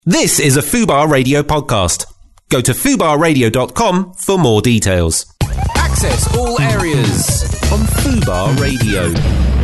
This is a Fubar Radio podcast. Go to fubarradio.com for more details. Access all areas on Fubar Radio.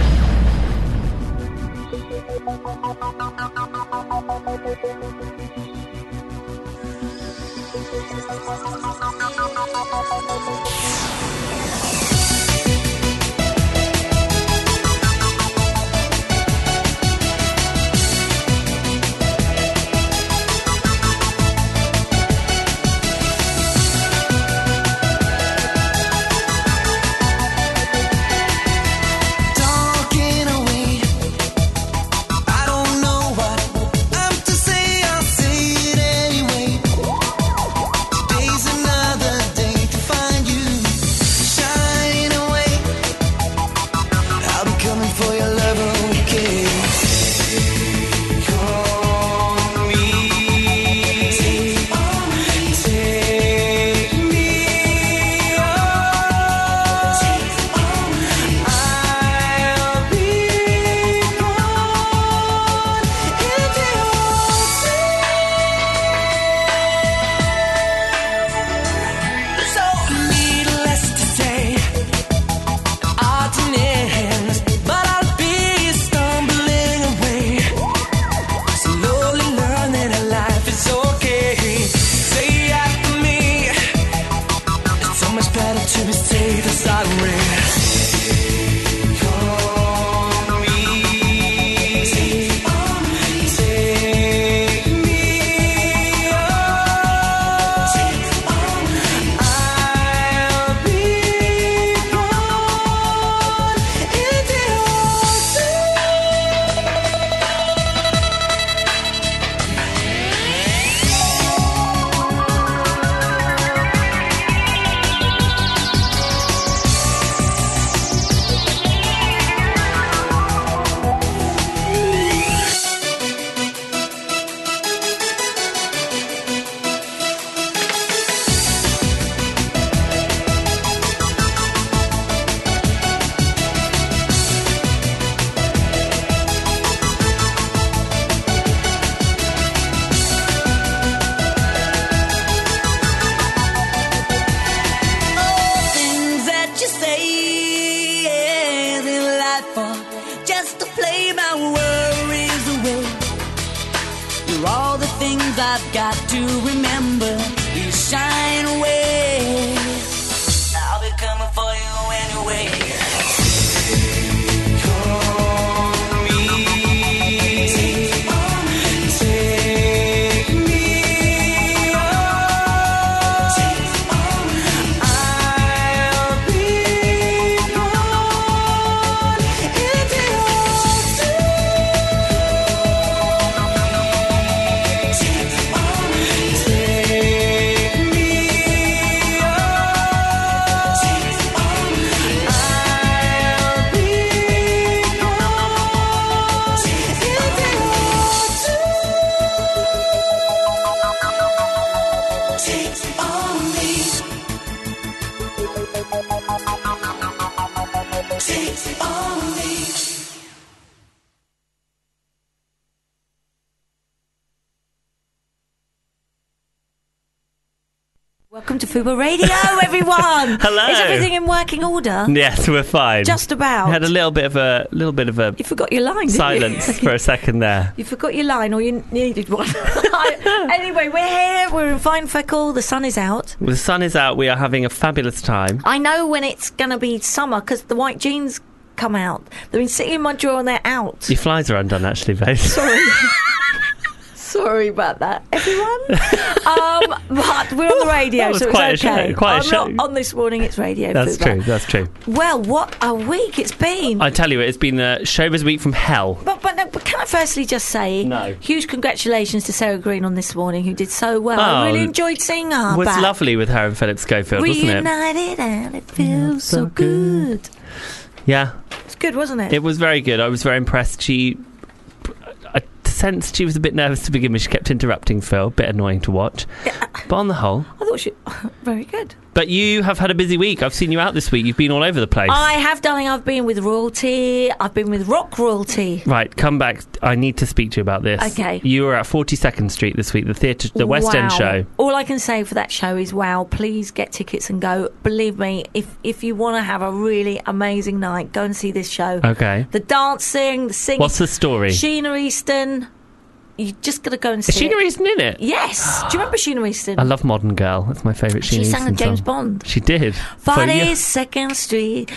Welcome to Fubar Radio, everyone. Hello. Is everything in working order? Yes, we're fine. Just about. We had a little bit of a You forgot your line, silence didn't you? for a second there. You forgot your line, or you needed one. Anyway, we're here. We're in fine feckle. The sun is out. Well, the sun is out. We are having a fabulous time. I know when it's going to be summer because the white jeans come out. They've been sitting in my drawer and they're out. Your flies are undone, actually, babe. Sorry. Sorry about that, everyone. But we're on the radio, so it's okay. I'm not on this morning, it's radio. That's true, that's true. Well, what a week it's been. I tell you, it's been the showbiz week from hell. But can I firstly just say, huge congratulations to Sarah Green on This Morning, who did so well. I really enjoyed seeing her It was back. lovely with her and Philip Schofield, wasn't it? Reunited and it feels so good. Yeah. It's good, wasn't it? It was very good. I was very impressed. I sensed she was a bit nervous to begin with. She kept interrupting Phil. A bit annoying to watch. But on the whole... I thought she... Very good. But you have had a busy week. I've seen you out this week. You've been all over the place. I have, darling. I've been with royalty. I've been with rock royalty. Right, come back. I need to speak to you about this. Okay. You were at 42nd Street this week, the West End show. All I can say for that show is wow. Please get tickets and go. Believe me, if you want to have a really amazing night, go and see this show. Okay. The dancing, the singing. What's the story? Sheena Easton. You just got to go and see it. Is Sheena Easton in it? Yes. Do you remember Sheena Easton? I love Modern Girl. That's my favourite Sheena Easton song. She sang James Bond. She did. 42nd Street.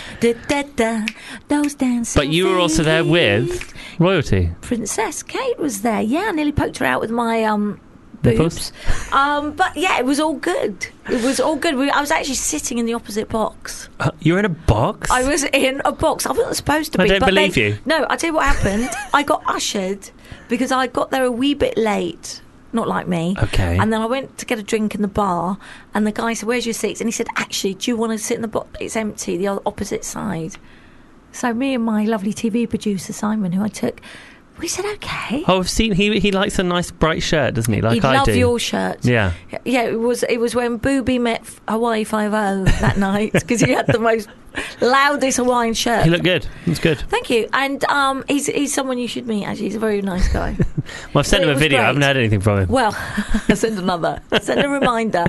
Those dancing. But you were also there with royalty. Princess Kate was there. Yeah, I nearly poked her out with my boobs. But yeah, it was all good. It was all good. I was actually sitting in the opposite box. You were in a box? I was in a box. I wasn't supposed to be. I don't believe you. No, I'll tell you what happened. I got ushered because I got there a wee bit late. Not like me. Okay. And then I went to get a drink in the bar, and the guy said, "Where's your seats?" And he said, "Actually, do you want to sit in the box? It's empty, the opposite side." So me and my lovely TV producer, Simon, who I took... We said okay. Oh, I've seen he likes a nice bright shirt, doesn't he? Like He'd I do. love your shirt. Yeah. Yeah, it was when Booby met Hawaii 5-0 that night because he had the most loudest Hawaiian shirt. He looked good. It's good. Thank you. And he's someone you should meet. Actually, he's a very nice guy. Well, I've sent him a video. Great. I haven't heard anything from him. Well, send another. Send a reminder.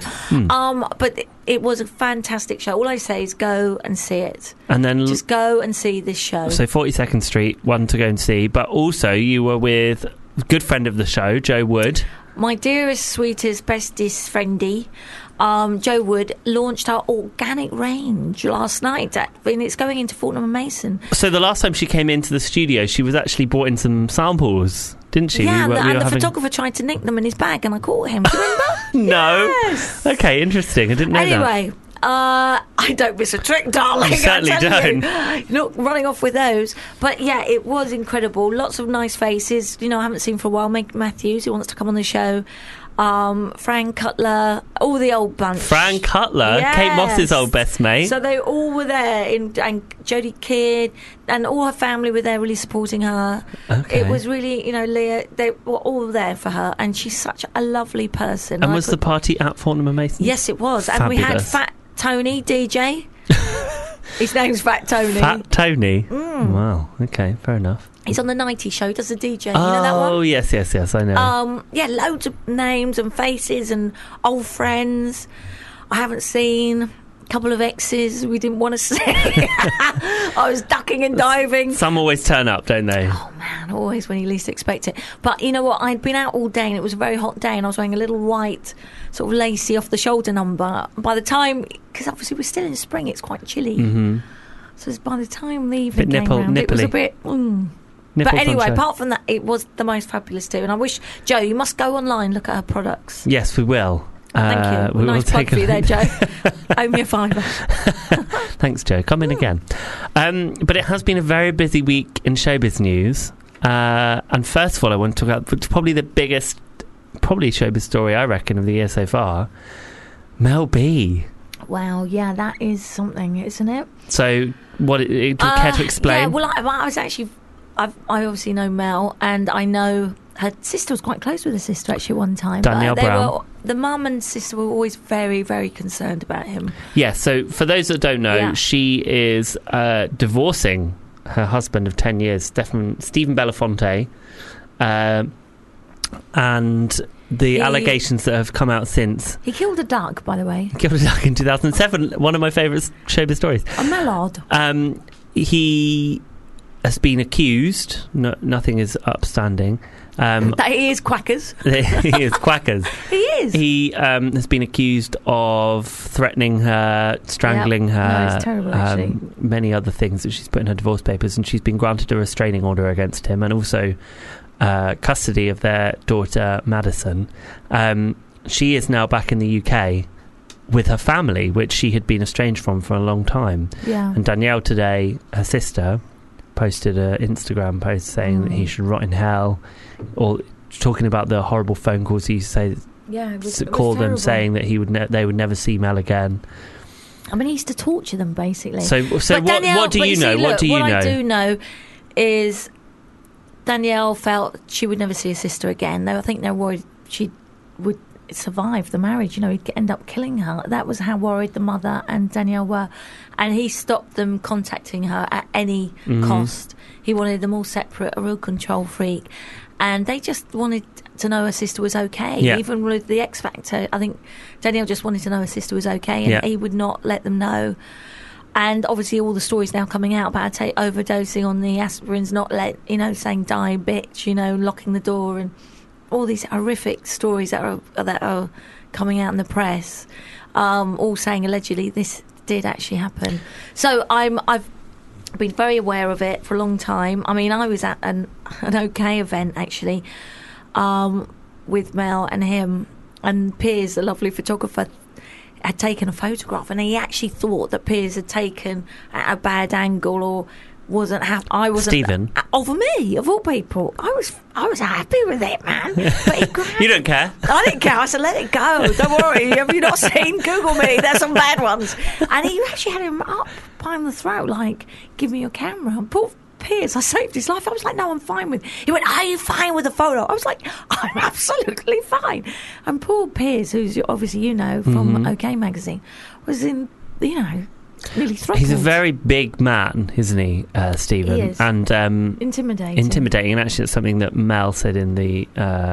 But it was a fantastic show. All I say is go and see it. And then just go and see this show. So 42nd Street, one to go and see. But also you were with a good friend of the show, Joe Wood. My dearest, sweetest, bestest friendy, Joe Wood, launched our organic range last night. It's going into Fortnum & Mason. So the last time she came into the studio, she was actually brought in some samples, didn't she? Yeah, and the photographer tried to nick them in his bag, and I caught him. Do you remember? No. Yes. Okay, interesting. I didn't know that. Anyway, I don't miss a trick, darling. You certainly don't. You're not running off with those. But yeah, it was incredible. Lots of nice faces. I haven't seen for a while. Meg Matthews, who wants to come on the show. Fran Cutler, all the old bunch. Fran Cutler, yes. Kate Moss's old best mate. So they all were there, and Jodie Kidd and all her family were there, really supporting her. Okay. It was really, Leah. They were all there for her, and she's such a lovely person. And was the party at Fortnum & Mason? Yes, it was. Fabulous. And we had Fat Tony DJ. His name's Fat Tony. Fat Tony. Wow. Okay, fair enough. He's on the 90s show, does the DJ. You know that one? Oh, yes, I know. Yeah, loads of names and faces and old friends I haven't seen. A couple of exes we didn't want to see. I was ducking and diving. Some always turn up, don't they? Oh, man, always when you least expect it. But you know what? I'd been out all day and it was a very hot day and I was wearing a little white, sort of lacy off-the-shoulder number. By the time... Because obviously we're still in spring, it's quite chilly. Mm-hmm. So by the time the evening came round, it was a bit... But anyway, apart from that, it was the most fabulous too. And I wish, Joe, you must go online, look at her products. Yes, we will. Thank you. Nice plug for you there, Joe. Owe me a $5. Thanks, Joe. Come in again. But it has been a very busy week in showbiz news. And first of all, I want to talk about probably the biggest, showbiz story, I reckon, of the year so far. Mel B. Wow, yeah, that is something, isn't it? So, do you care to explain? Yeah, well, I was actually... I obviously know Mel, and I know her sister was quite close with her sister actually one time. Danielle Brown. The mum and sister were always very, very concerned about him. Yeah, so for those that don't know, she is divorcing her husband of 10 years, Stephen Belafonte, and the allegations that have come out since. He killed a duck, by the way. He killed a duck in 2007, one of my favourite showbiz stories. A mallard. He has been accused, nothing is upstanding. That he is quackers. He is quackers. He is. He has been accused of threatening her, strangling her, no, it's terrible, actually. many other things that she's put in her divorce papers, and she's been granted a restraining order against him, and also custody of their daughter Madison. She is now back in the UK with her family, which she had been estranged from for a long time. Yeah. And Danielle today, her sister, posted an Instagram post saying that he should rot in hell, or talking about the horrible phone calls he used to say. Yeah, it was call them terrible. saying that they would never see Mel again. I mean, he used to torture them basically. So Danielle, what do you know? Look, what do you know? What I do know is Danielle felt she would never see her sister again. I think they're worried she would survive the marriage. You know, he'd end up killing her. That was how worried the mother and Danielle were. And he stopped them contacting her at any cost. He wanted them all separate, a real control freak. And they just wanted to know her sister was okay. Yeah. Even with the X Factor, I think Danielle just wanted to know her sister was okay, and he would not let them know. And obviously all the stories now coming out about her overdosing on the aspirins, not saying die bitch, locking the door, and all these horrific stories that are coming out in the press, all saying allegedly this did actually happen. So I've been very aware of it for a long time. I mean, I was at an OK event actually, with Mel and him, and Piers, the lovely photographer, had taken a photograph, and he actually thought that Piers had taken at a bad angle or wasn't happy. I wasn't. Stephen, of me, of all people, I was happy with it, man. But he grabbed, you don't care. I didn't care. I said, let it go. Don't worry. Have you not seen? Google me. There's some bad ones. And he actually had him up by the throat, like, give me your camera. And poor Piers, I saved his life. I was like, no, I'm fine with it. He went, are you fine with the photo? I was like, I'm absolutely fine. And poor Piers, who's obviously from OK Magazine, was in, nearly throttled. He's a very big man, isn't he, Stephen? He is. And intimidating. And actually, it's something that Mel said in the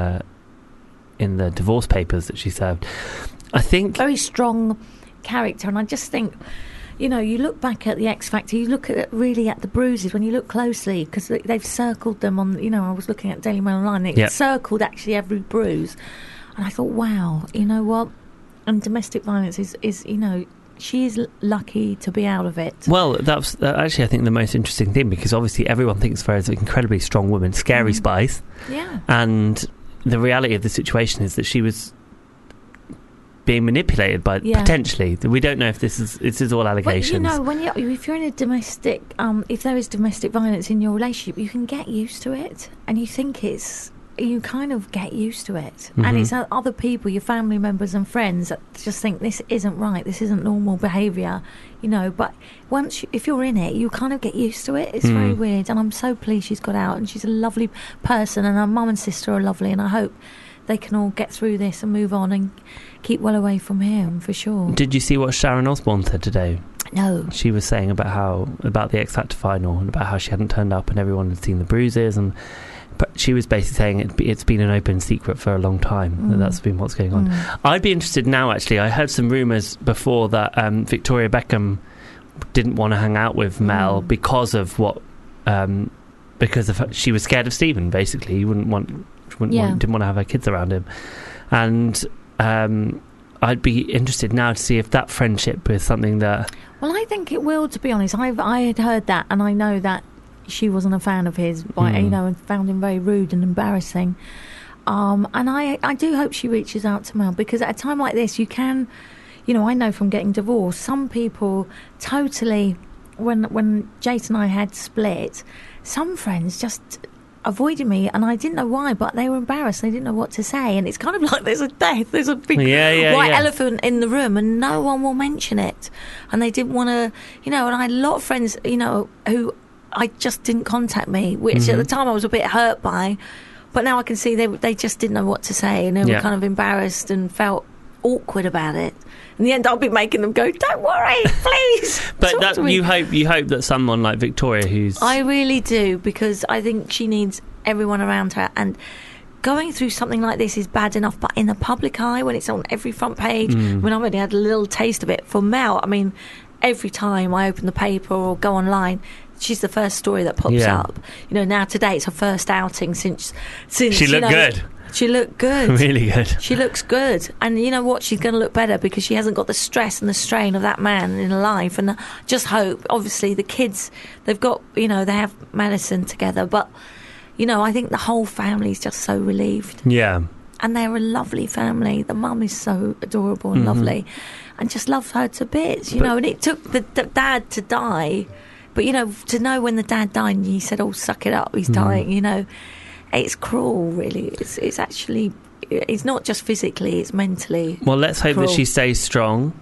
divorce papers that she served. I think very strong character, and I just think, you look back at the X Factor, you look at the bruises when you look closely, because they've circled them on. I was looking at Daily Mail Online. It circled actually every bruise, and I thought, wow, you know what? And domestic violence is she is lucky to be out of it. Well, that's actually, I think, the most interesting thing, because obviously everyone thinks of her as an incredibly strong woman, scary spice. Yeah. And the reality of the situation is that she was being manipulated by potentially. We don't know if this is all allegations. Well, if you're in a domestic, if there is domestic violence in your relationship, you can get used to it, and you kind of get used to it. And it's other people, your family members and friends, that just think this isn't right, this isn't normal behaviour, but if you're in it, you kind of get used to it. It's very weird, and I'm so pleased she's got out, and she's a lovely person, and her mum and sister are lovely, and I hope they can all get through this and move on and keep well away from him, for sure. Did you see what Sharon Osbourne said today? No. She was saying about the X Factor final, and about how she hadn't turned up and everyone had seen the bruises, but she was basically saying it's been an open secret for a long time. That's been what's going on. I'd be interested now, actually. I heard some rumours before that Victoria Beckham didn't want to hang out with Mel because of she was scared of Stephen, basically. He didn't want to have her kids around him. And I'd be interested now to see if that friendship is something that... Well, I think it will, to be honest. I had heard that, and I know that she wasn't a fan of his, and found him very rude and embarrassing. And I do hope she reaches out to Mel, because at a time like this, you can, I know from getting divorced, some people totally, when Jason and I had split, some friends just avoided me, and I didn't know why, but they were embarrassed. They didn't know what to say, and it's kind of like there's a big white elephant in the room, and no one will mention it, and they didn't want to, and I had a lot of friends, who I just didn't contact me, which at the time I was a bit hurt by, but now I can see they just didn't know what to say, and they were kind of embarrassed and felt awkward about it. In the end, I'll be making them go, don't worry, please. But you hope that someone like Victoria, who's... I really do, because I think she needs everyone around her, and going through something like this is bad enough, but in the public eye, when it's on every front page, when I've already had a little taste of it for Mel, I mean, every time I open the paper or go online, she's the first story that pops up. Now today it's her first outing since she looked good. She looked good. Really good. She looks good. And you know what? She's going to look better because she hasn't got the stress and the strain of that man in her life. And I just hope, obviously, the kids, they've got, they have Madison together. But, I think the whole family's just so relieved. Yeah. And they're a lovely family. The mum is so adorable and lovely. And just love her to bits, And it took the dad to die. But, to know when the dad died and he said, oh, suck it up, he's dying, it's cruel, really. It's actually, it's not just physically, it's mentally. Well, let's hope that she stays strong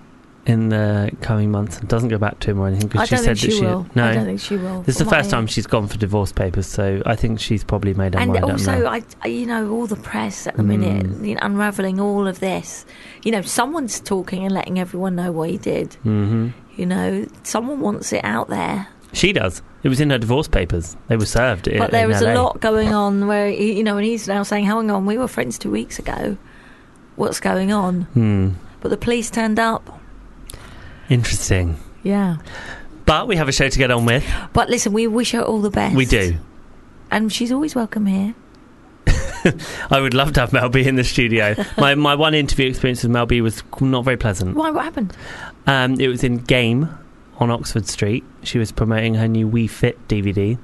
in the coming months and doesn't go back to him or anything, I because she don't said think that she will. No, I don't think she will. this is the From what first I time hear. she's gone for divorce papers, so I think she's probably made her And mind up also, now. all the press at the minute, unravelling all of this. Someone's talking and letting everyone know what he did. Mm-hmm. Someone wants it out there. She does. It was in her divorce papers. They were served. But there was LA. a lot going on where, and he's now saying, hang on, we were friends 2 weeks ago. What's going on? But the police turned up. Interesting. Yeah. But we have a show to get on with. But listen, we wish her all the best. We do. And she's always welcome here. I would love to have Mel B in the studio. My one interview experience with Mel B was not very pleasant. Why? What happened? It was in Game on Oxford Street. She was promoting her new We Fit DVD.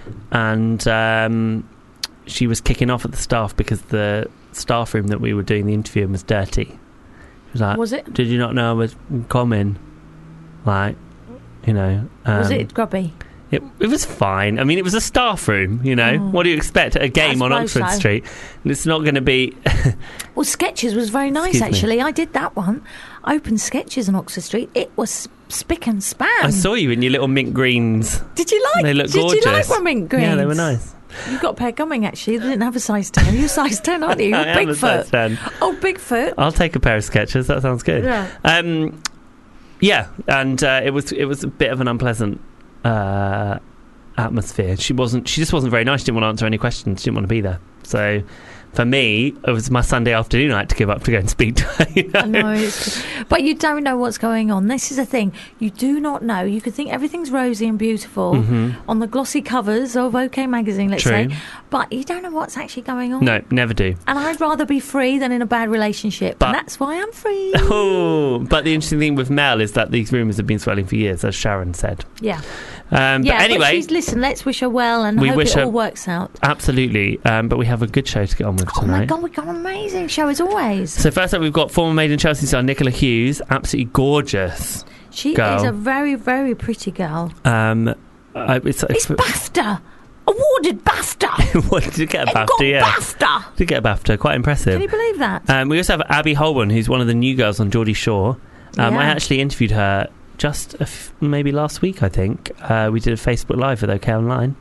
And she was kicking off at the staff because the staff room that we were doing the interview in was dirty. She was like, Was it? Did you not know I was coming? Like, Was it grubby? It was fine. I mean, it was a staff room, What do you expect at a game on Oxford Street? And it's not going to be... Well, Skechers was very nice, Excuse me. actually. I did that one. Open Skechers on Oxford Street. It was spick and span. I saw you in your little mint greens. Did you like? They look Did gorgeous. you like my mint greens? Yeah, they were nice. You got a pair coming, actually. They didn't have a size 10. You're size 10, aren't you? You're I am a size Bigfoot. 10. Oh, Bigfoot. I'll take a pair of Skechers. That sounds good. Yeah. Yeah, and it was a bit of an unpleasant atmosphere. She just wasn't very nice. She didn't want to answer any questions. She didn't want to be there. So for me, it was my Sunday afternoon I had to give up to go and speak to her. I know, but you don't know what's going on. This is the thing. You do not know. You could think everything's rosy and beautiful on the glossy covers of OK Magazine, let's True. say, but you don't know what's actually going on. No, never do. And I'd rather be free than in a bad relationship. But- and that's why I'm free. Oh, but the interesting thing with Mel is that these rumours have been swelling for years, as Sharon said. Yeah. But anyway, listen, let's wish her well and hope it all works out. Absolutely. But we have a good show to get on with Oh my tonight. God, we've got an amazing show as always. So first up, we've got former Made in Chelsea star Nicola Hughes, absolutely gorgeous. She girl. is a very, very pretty girl. It's BAFTA. Awarded BAFTA. What, did you get a It got BAFTA? Yeah, BAFTA. did get a BAFTA. Quite impressive. Can you believe that? We also have Abby Holborn, who's one of the new girls on Geordie Shore. Yeah. I actually interviewed her just maybe last week, I think. We did a Facebook Live with OK Online.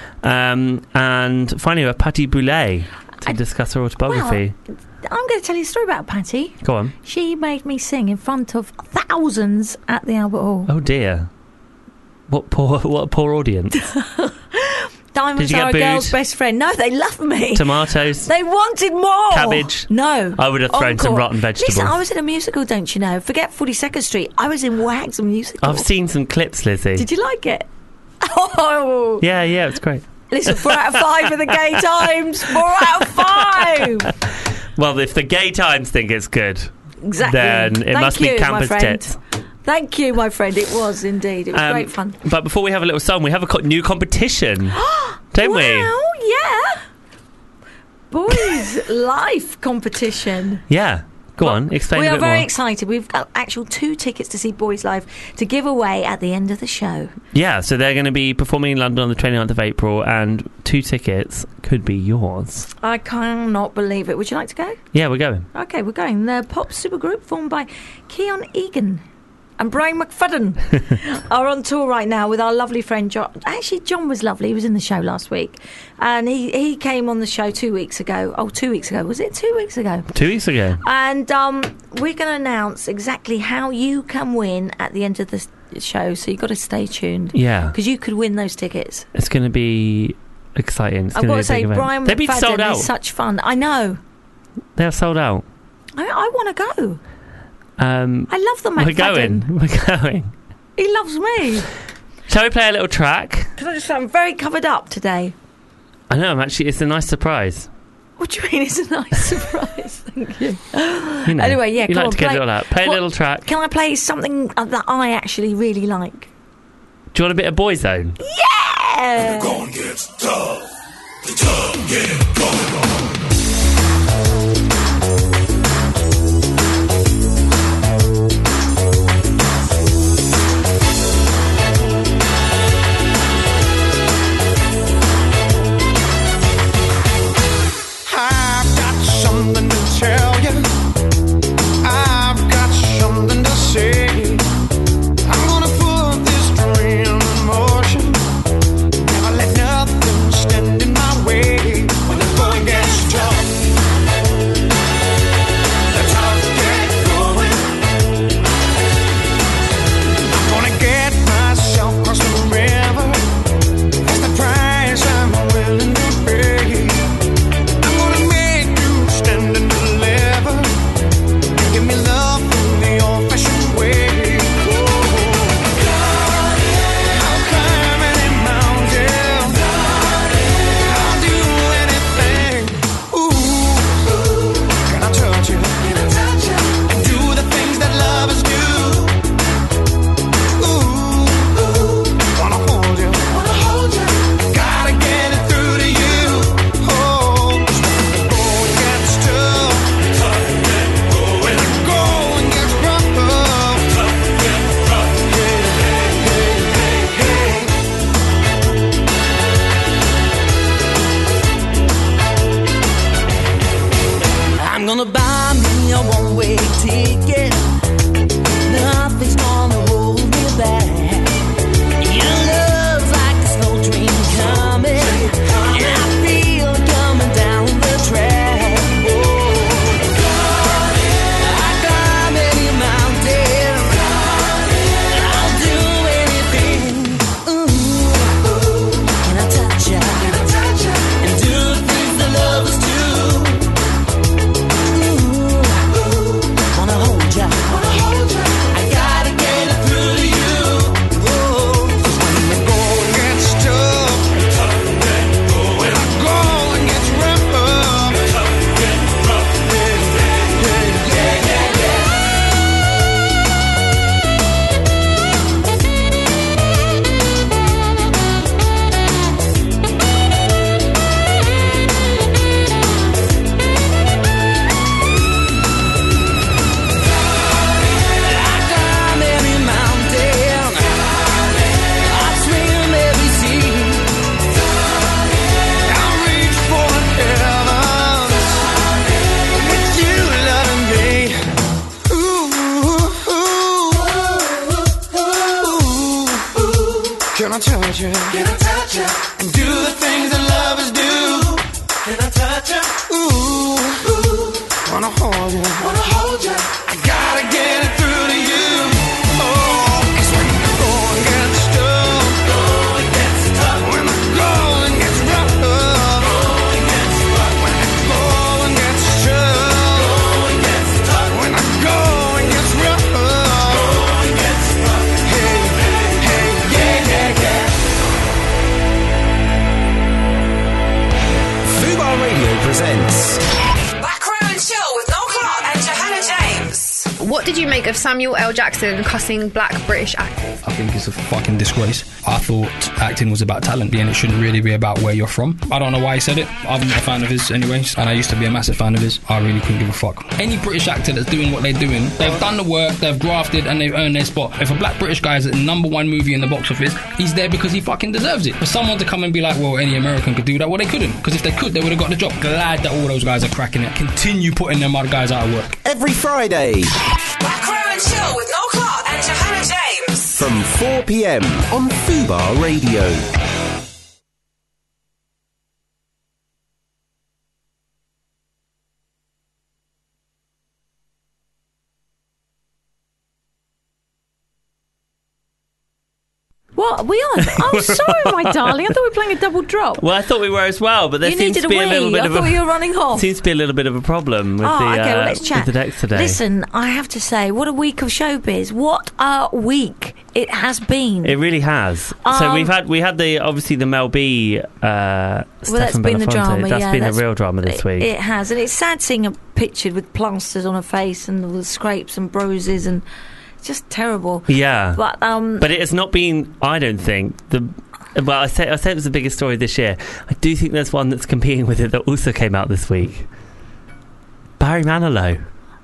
And finally, we have Patty Boulay to discuss her autobiography. Well, I'm going to tell you a story about Patty. Go on. She made me sing in front of thousands at the Albert Hall. Oh dear. What a poor audience. Diamonds Did you are a get girl's booed? best friend. No, they love me. Tomatoes. They wanted more. Cabbage. No. I would have thrown some Encore. rotten vegetables. Listen, I was in a musical, don't you know? Forget 42nd Street. I was in Wags, a musical. I've seen some clips, Lizzie. Did you like it? Oh. Yeah, it's great. Listen, 4 out of 5 in the Gay Times. 4 out of 5. Well, if the Gay Times think it's good, Exactly. then it Thank must you, be my campus friend. tits. Thank you, my friend. It was indeed. It was great fun. But before we have a little song, we have a new competition, don't we? Wow, yeah. Boys' Life competition. Yeah. Go on, explain We a are bit very more. excited. We've got actual 2 tickets to see Boys Live to give away at the end of the show. Yeah, so they're going to be performing in London on the 29th of April, and 2 tickets could be yours. I cannot believe it. Would you like to go? Yeah, we're going. Okay, we're going. The pop supergroup formed by Keon Egan and Brian McFadden are on tour right now with our lovely friend John. Actually, John was lovely. He was in the show last week. And he came on the show 2 weeks ago. Oh, 2 weeks ago. Was it 2 weeks ago? 2 weeks ago. And we're going to announce exactly how you can win at the end of the show. So you've got to stay tuned. Yeah. Because you could win those tickets. It's going to be exciting. It's I've going got to to be a big say, event. Brian They've been sold McFadden out. is such fun. I know. They're sold out. I want to go. I love the We're McFadden. We're going. He loves me. Shall we play a little track? Can I just say I'm very covered up today. I know, it's a nice surprise. What do you mean it's a nice surprise? Thank you. You know, Anyway, yeah, you come like on, to get play- it all out. Play a What- little track. Can I play something that I actually really like? Do you want a bit of Boyzone? Yeah! Gonna get tough. The tough get going. I've got something to tell you. I've got something to say. me a one-way ticket. Nothing's gonna hold me back. Your love's like a slow train coming, and I feel it coming down the track. I climb any mountain, I'll do anything. Ooh, can I touch ya? And do the things that lovers do. Wanna hold ya. I gotta get it through to you. Oh, 'cause when the going gets tough, when the going gets rough, I climb every mountain, I swim every sea, I reach for the heavens with you loving me. Ooh, can I touch you? And do the things that lovers do. Can I touch you? Ooh, wanna hold you. I gotta get it through to you. Oh, 'cause when the going gets tough, when the going gets rough, when the going gets tough, when the going gets rough, hey, yeah. Fubar Radio presents Back Row and Chill with Noel Clark and Johanna James. What did you make of Samuel L. Jackson cussing black British actors? I think it's a fucking disgrace. I thought acting was about talent and it shouldn't really be about where you're from. I don't know why he said it. I'm not a fan of his anyways, and I used to be a massive fan of his. I really couldn't give a fuck. Any British actor that's doing what they're doing, they've done the work, they've grafted, and they've earned their spot. If a black British guy is at the #1 movie in the box office, he's there because he fucking deserves it. For someone to come and be like, well, any American could do that, well, they couldn't. Because if they could, they would have got the job. Glad that all those guys are cracking it. Continue putting them other guys out of work. every Friday Back Row and Chill with Noel Clark and Johanna James. from 4 p.m. on Fubar Radio. What? Are we on? Oh, sorry, my darling. I thought we were playing a double drop. Well, I thought we were as well, but there You seems needed to a be wee. a little bit I of thought a you were running off. seems to be a little bit of a problem with Okay, well, let's chat. with the decks today. Listen, I have to say, what a week of showbiz. What a week it has been. It really has. So we had the obviously the Mel B. Well, that's Stefan been the Belafonte. drama. That's yeah, been a real drama this week. It has, and it's sad seeing her pictured with plasters on her face and all the scrapes and bruises, and it's just terrible. Yeah, But it has not been. I don't think the. Well, I say it was the biggest story this year. I do think there's one that's competing with it that also came out this week. Barry Manilow.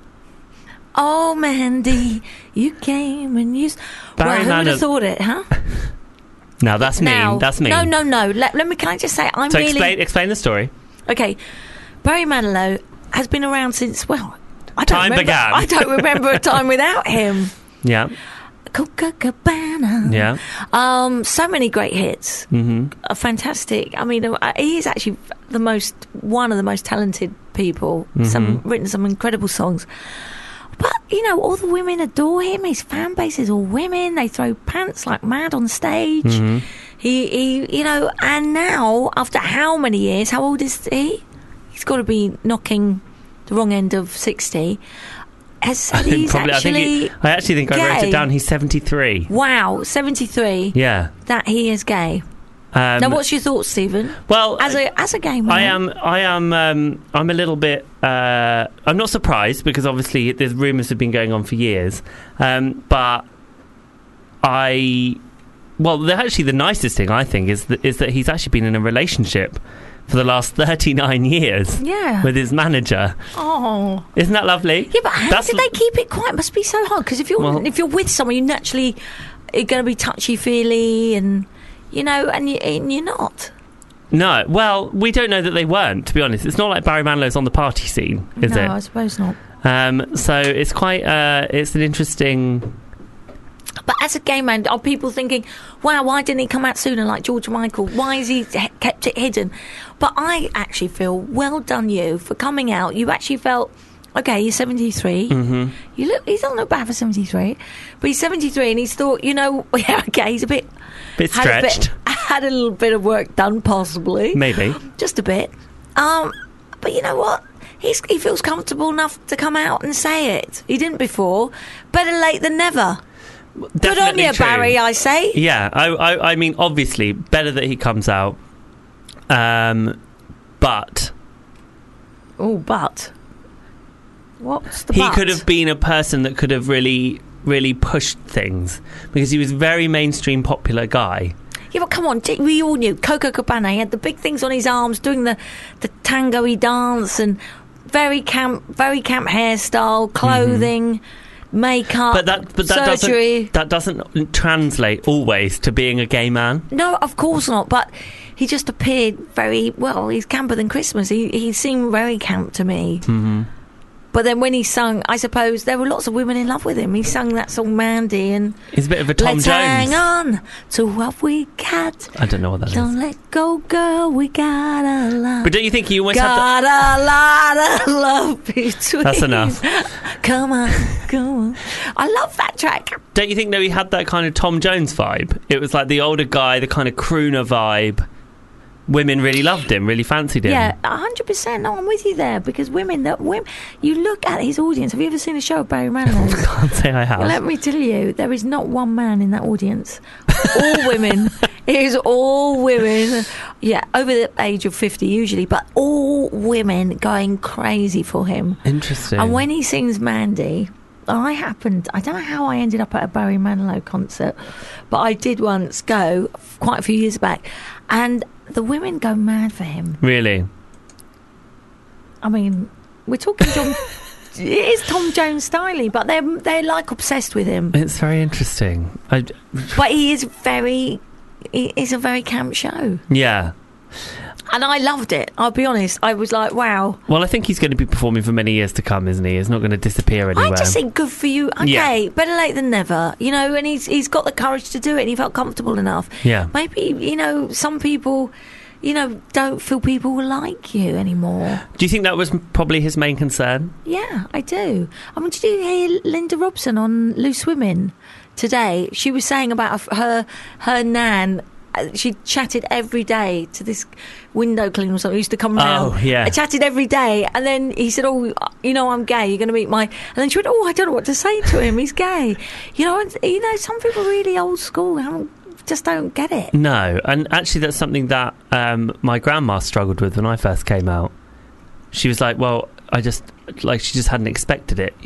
Oh, Mandy, you came and you. Barry Who would Manilow. have thought it, huh? Now that's mean. Now, That's mean. No. Let me. Can I just say, I'm So really explain the story. okay. Barry Manilow has been around since I don't remember a time without him. Yeah. Copacabana. Yeah. So many great hits. Mm-hmm. Fantastic. I mean, he is actually one of the most talented people. Mm-hmm. Written some incredible songs. But, all the women adore him. His fan base is all women. They throw pants like mad on stage. Mm-hmm. He and now, after how many years, how old is he? He's got to be knocking the wrong end of 60. I actually think I wrote it down. He's 73. Wow, 73. Yeah. That he is gay. Now, what's your thoughts, Stephen? Well, as a gay man, I'm a little bit. I'm not surprised because obviously there's rumours have been going on for years, but the nicest thing I think is that he's actually been in a relationship for the last 39 years with his manager. Oh, isn't that lovely? Yeah, but how did they keep it quiet? It must be so hard because if you're with someone, you naturally are going to be touchy-feely and you're not. No, well, we don't know that they weren't, to be honest. It's not like Barry Manilow's on the party scene, is it? No, I suppose not. So it's quite it's an interesting. But as a gay man, are people thinking, wow, why didn't he come out sooner like George Michael? Why has he kept it hidden? But I actually feel, well done you for coming out. You actually felt, okay, he's 73. Mm-hmm. He doesn't look bad for 73. But he's 73 and he's thought, yeah, okay, he's a bit stretched. Had a little bit of work done, possibly. Maybe. Just a bit. But you know what? He feels comfortable enough to come out and say it. He didn't before. Better late than never. Good on you, Barry, I say. Yeah, I mean, obviously, better that he comes out. But... Oh, but... What's the He but? could have been a person that could have really, really pushed things. Because he was a very mainstream, popular guy. Yeah, but come on, we all knew. Coco Cabana, he had the big things on his arms, doing the tango-y dance, and very camp hairstyle, clothing... makeup, surgery. That doesn't translate always to being a gay man. No, of course not. But he just appeared very well. He's camper than Christmas. He seemed very camp to me. Mm-hmm. But then when he sung, I suppose there were lots of women in love with him. He sung that song Mandy, and he's a bit of a Tom Let's Jones. Hang on to what we got. I don't know what that is. Don't let go, girl. We got a lot. But don't you think he almost got had a lot of love between? That's enough. Come on. I love that track. Don't you think though he had that kind of Tom Jones vibe? It was like the older guy, the kind of crooner vibe. Women really loved him, really fancied him. Yeah, 100%. No, I'm with you there, because women. You look at his audience. Have you ever seen a show of Barry Manilow? I can't say I have. Let me tell you, there is not one man in that audience. All women. It is all women. Yeah, over the age of 50 usually, but all women going crazy for him. Interesting. And when he sings Mandy... I don't know how I ended up at a Barry Manilow concert, but I did once go quite a few years back, and the women go mad for him. Really? I mean, we're talking John... It is Tom Jones styling, but they're like obsessed with him. It's very interesting. But he is a very camp show. Yeah. And I loved it. I'll be honest. I was like, wow. Well, I think he's going to be performing for many years to come, isn't he? He's not going to disappear anywhere. I just think good for you. Okay, better late than never. And he's got the courage to do it, and he felt comfortable enough. Yeah. Maybe, some people, don't feel people will like you anymore. Do you think that was probably his main concern? Yeah, I do. I mean, did you hear Linda Robson on Loose Women today? She was saying about her nan. She chatted every day to this window cleaner or something who used to come round. Oh, yeah. I chatted every day. And then he said, I'm gay. You're going to meet my... And then she went, I don't know what to say to him. He's gay. Some people really old school just don't get it. No. And actually, that's something that my grandma struggled with when I first came out. She was like, well, she just hadn't expected it,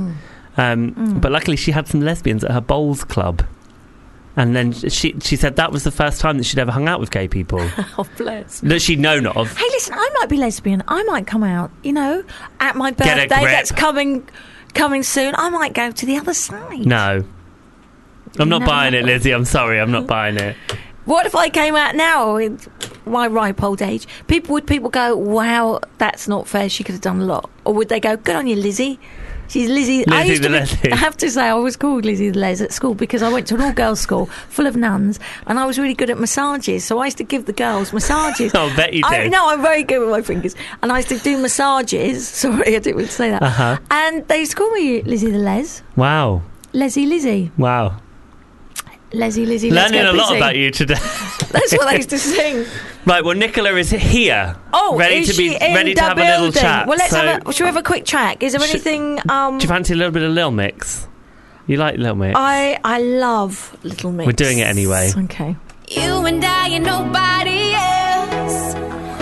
But luckily, she had some lesbians at her bowls club. And then she said that was the first time that she'd ever hung out with gay people. Oh, bless. That she'd known of. Hey, listen, I might be lesbian. I might come out, at my birthday that's coming soon. I might go to the other side. No. I'm not buying it, Lizzie. I'm sorry. I'm not buying it. What if I came out now in my ripe old age? Would people go, wow, that's not fair, she could have done a lot? Or would they go, good on you, Lizzie? She's Lizzie. I have to say, I was called Lizzie the Les at school because I went to an all-girls school full of nuns, and I was really good at massages. So I used to give the girls massages. Oh, bet you did. No, I'm very good with my fingers. And I used to do massages. Sorry, I didn't want to say that. Uh-huh. And they used to call me Lizzie the Les. Wow. Lizzie. Wow. Lizzie. Learning a lot about you today. That's what I used to sing. Right, well, Nicola is here. Oh, ready to have a little chat. Well, should we have a quick track? Is there anything? Do you fancy a little bit of Lil Mix? You like Lil Mix? I love Little Mix. We're doing it anyway. Okay. You and I and nobody else.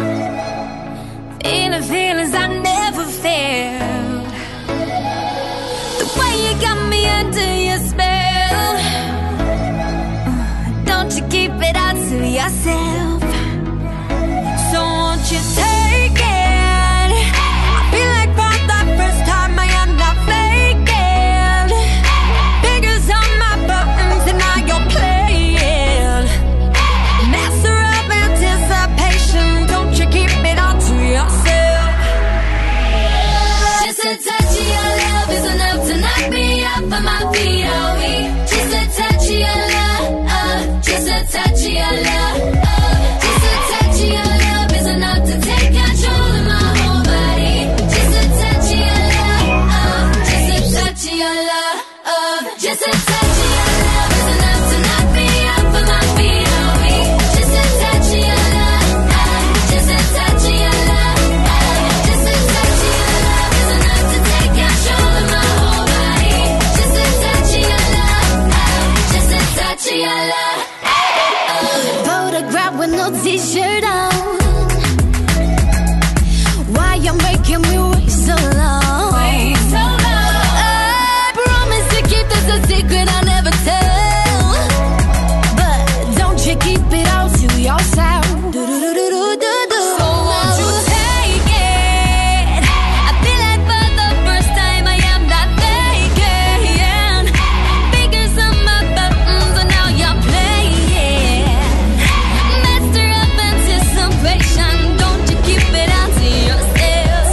Feeling feelings I never felt. The way you got me under your spell. Don't you keep it out to yourself. So won't you take it? I feel like for the first time I am not faking. Fingers on my buttons and now you're playing. Master of anticipation. Don't you keep it all to yourself. Just a touch of your touch of your love. Just a touch of your love is enough to take control of my whole body. Just a touch of your love. Just a touch of your love. Just a touch of your love is enough to knock me off of my feet all week. Just a touch of your love. Just a touch of your love. Just a touch of your love is enough to take control of my whole body. Just a touch of your love. Just a touch of your love. Photograph with no t-shirt on. Why you making me wait so long? Wait so long. I promise to keep this a secret I never tell. But don't you keep it all to yourself. So won't you take it? I feel like for the first time I am not thinking. Figure some of the and now you're playing. Master of anticipation. Don't you keep it all to yourself.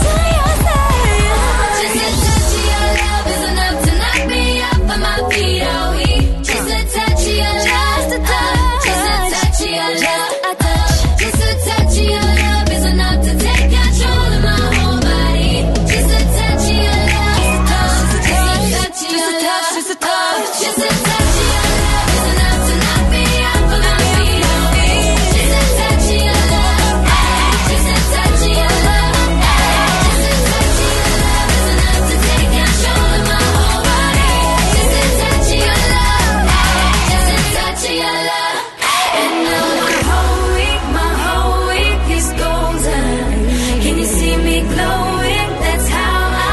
Just a touch of your love is enough to knock me off of my feet all week. Just a touch of your love. Just a touch of your love. Just a touch of your love is enough to take control of my whole body. Just a touch of your love. Just a touch of your love. Just a touch of your love is enough to knock me off of my feet all week. Just a touch of your love. Just a touch of your love. Just a touch of your love is enough to take control of my whole body. Just a touch of your love. Just a touch of your love. And now my whole week is golden. Can you see me glowing? That's how I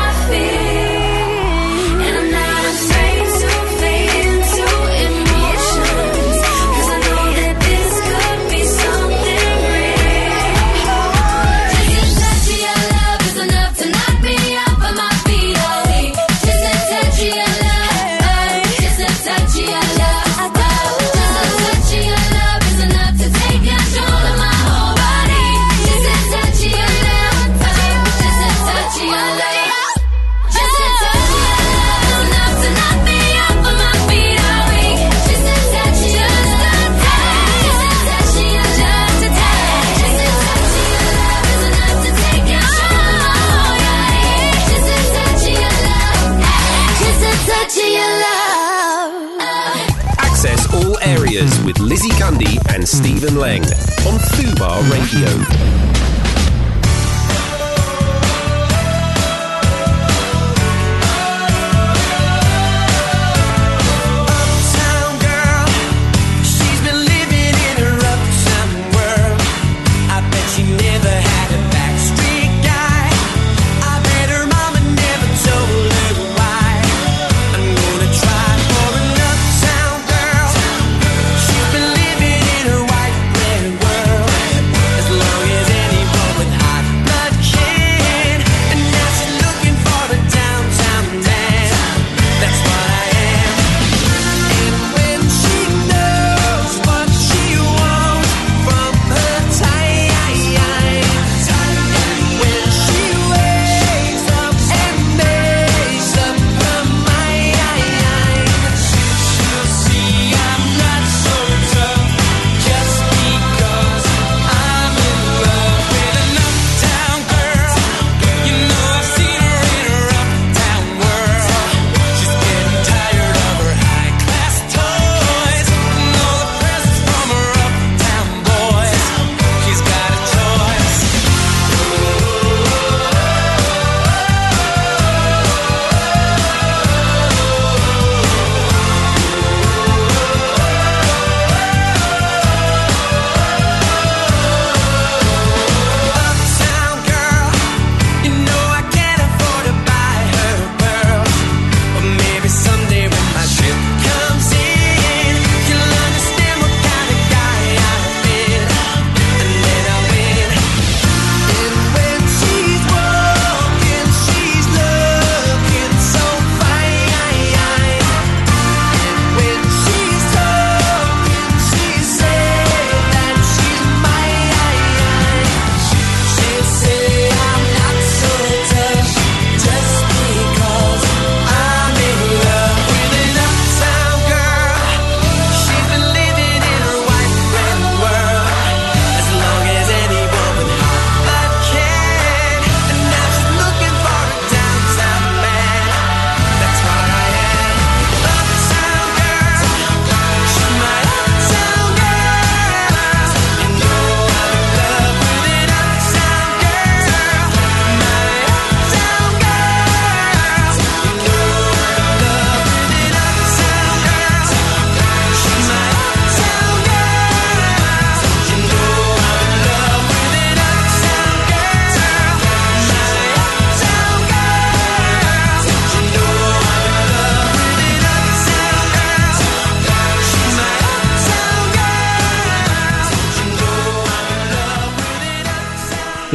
feel. And I'm not afraid to fade into emotions. 'Cause I know that this could be something real. Just a touch of your love is enough to knock me off of my feet all week. Just a touch of your love. Just a touch of your love. Just a touch of your love is enough to take control of my whole body. Just a touch of your love. Just a touch of your love. Just a touch of your love is enough to knock me off of my feet all week. Just a touch of your love. Just a touch of your love. Just a touch of your love is enough to take control of my whole body. Just a touch of your love. Just a touch of your love. Access all areas with Lizzie Cundy and Stephen Lang on Fubar Radio. Uptown girl, she's been living in her uptown world. I bet she never had a backstreet guy. I bet her mama never told her why. I'm gonna try for an uptown girl. She's been living in her white bread world as long as anybody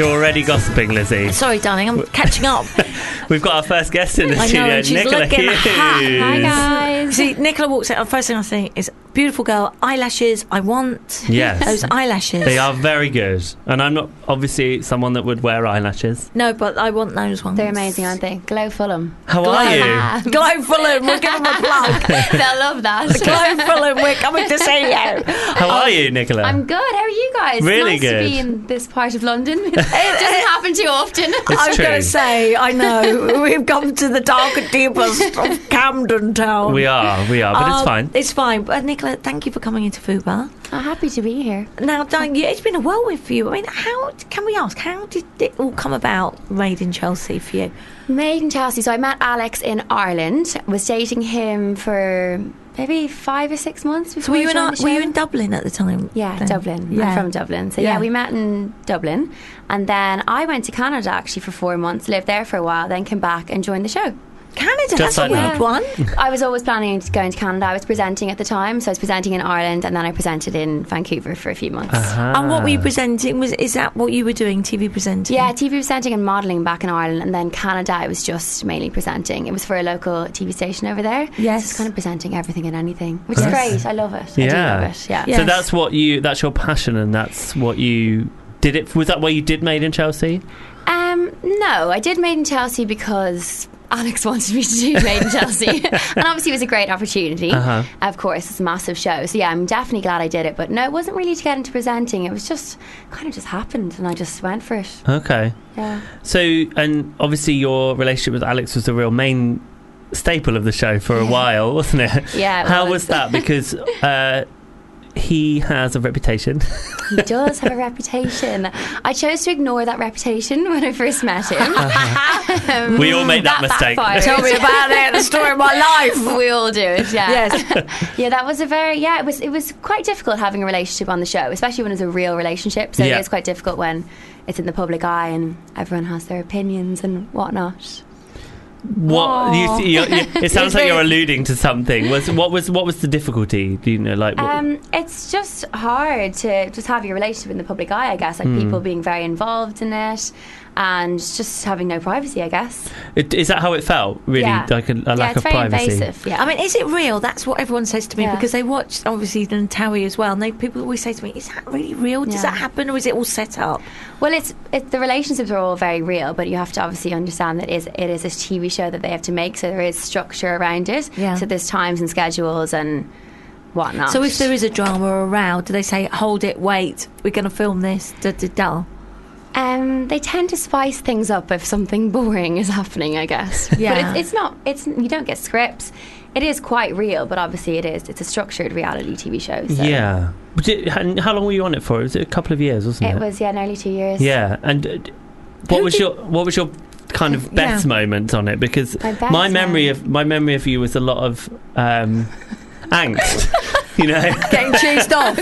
You're already gossiping, Lizzie. Sorry, darling, I'm catching up. We've got our first guest in the I know, studio, and she's Nicola looking Hughes. hot. Hi guys. See, Nicola walks out, the first thing I see is beautiful girl, eyelashes. I want Yes. those eyelashes. They are very good. And I'm not obviously someone that would wear eyelashes. No, but I want those ones. They're amazing, aren't they? Glow Fulham. How are you? Glow Fulham, we'll give them a plug. They'll love that. Glow Fulham, we're coming to see you. How are you, Nicola? I'm good. How are you guys? Really nice good. to be in this part of London. It doesn't happen too often. I'm true. going to say, I know, we've come to the dark and deepest of Camden Town. We are, but it's fine. It's fine. But Nicola, thank you for coming into Fubar. I'm happy to be here. Now, darling, it's been a whirlwind for you. I mean, can we ask, how did it all come about, Made in Chelsea, for you? Made in Chelsea. So I met Alex in Ireland. Was dating him for maybe 5 or 6 months before So I joined the were you show. in Dublin at the time? Yeah, then? Dublin. Yeah. I'm from Dublin. So Yeah. yeah, we met in Dublin. And then I went to Canada actually for 4 months, lived there for a while, then came back and joined the show. Canada, Just that's a like weird that. one. I was always planning to go into Canada. I was presenting at the time, so I was presenting in Ireland, and then I presented in Vancouver for a few months. And what were you presenting? Is that what you were doing, TV presenting? Yeah, TV presenting and modelling back in Ireland, and then Canada I was just mainly presenting. It was for a local TV station over there. Yes. So it's kind of presenting everything and anything, which is Yes. great. I love it. I do love it. Yeah. Yeah. So Yes. that's your passion, and that's what you did it. Was that why you did Made in Chelsea? No, I did Made in Chelsea because Alex wanted me to do Made in Chelsea. And obviously it was a great opportunity. Uh-huh. Of course, it's a massive show. So yeah, I'm definitely glad I did it. But no, it wasn't really to get into presenting. It was just kind of just happened and I just went for it. Okay. Yeah. So, and obviously your relationship with Alex was the real main staple of the show for a while, wasn't it? Yeah, it How was. was that? Because he has a reputation. He does have a reputation. I chose to ignore that reputation when I first met him. We all make that mistake. backfired. Tell me about it, the story of my life. We all do it, yeah. Yes. Yeah, that was it was quite difficult having a relationship on the show, especially when it's a real relationship. So Yeah. it is quite difficult when it's in the public eye and everyone has their opinions and whatnot. What it sounds like you're alluding to something. What was the difficulty? Do you know, like? It's just hard to just have your relationship in the public eye, I guess. Like people being very involved in it and just having no privacy, I guess. Is that how it felt? Really, Yeah. like a lack it's of very privacy. invasive. Yeah. I mean, is it real? That's what everyone says to me Yeah. because they watched, obviously, Towie as well. And people always say to me, is that really real? Does Yeah. that happen or is it all set up? Well, it's the relationships are all very real, but you have to obviously understand that it is a TV show that they have to make, so there is structure around it. Yeah. So there's times and schedules and whatnot. So if there is a drama or a row, do they say, hold it, wait, we're going to film this, da-da-da? They tend to spice things up if something boring is happening, I guess. Yeah. But it's not. You don't get scripts. It is quite real, but obviously it's a structured reality TV show. So. Yeah. And how long were you on it for? Was it a couple of years, wasn't it? It was nearly 2 years. Yeah. And what was your kind of best moment on it? Because My best my memory of you was a lot of angst. You know, Getting cheesed off.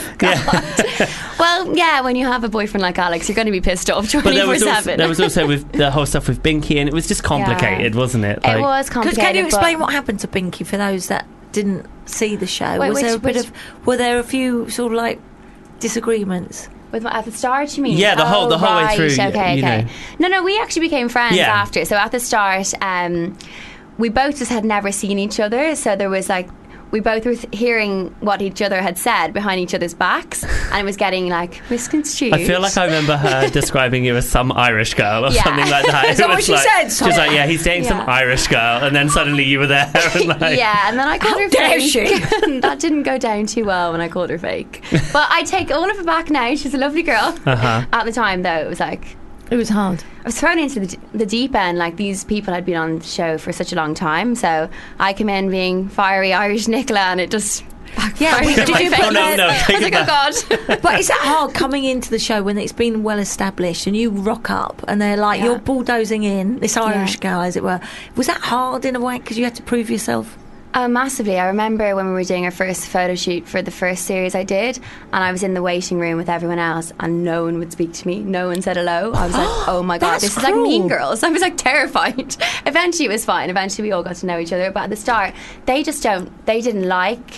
Well, yeah, when you have a boyfriend like Alex, you're going to be pissed off 24/7. but there was also with the whole stuff with Binky, and it was just complicated, wasn't it? It was complicated. Can you explain but what happened to Binky for those that didn't see the show? Wait, Were there a few sort of like disagreements? at the start, you mean? Yeah, the whole way right, through, Okay, you okay. know. No, we actually became friends Yeah. after. So at the start, we both just had never seen each other. So there was like, we both were hearing what each other had said behind each other's backs, and it was getting like misconstrued. I feel like I remember her describing you as some Irish girl or Yeah. something like that. Is that It what was she like, said? She was like, yeah, he's dating some Yeah. Irish girl, and then suddenly you were there. And like, Yeah, and then I called How her dare fake. she? And that didn't go down too well when I called her fake. But I take all of it back now. She's a lovely girl. Uh-huh. At the time, though, it was like, It was hard. I was thrown into the deep end. Like, these people had been on the show for such a long time, so I come in being fiery Irish Nicola, and it just Yeah, backfired did in my you face. put no, I take was it like, back. oh god. But is that hard coming into the show when it's been well established and you rock up and they're like, Yeah. you're bulldozing in, this Irish Yeah. guy, as it were. Was that hard in a way because you had to prove yourself? Massively. I remember when we were doing our first photo shoot for the first series I did, and I was in the waiting room with everyone else, and no one would speak to me. No one said hello. I was like, oh my god, That's this is like Mean cruel. Girls. I was like terrified. Eventually it was fine. Eventually we all got to know each other, but at the start they didn't like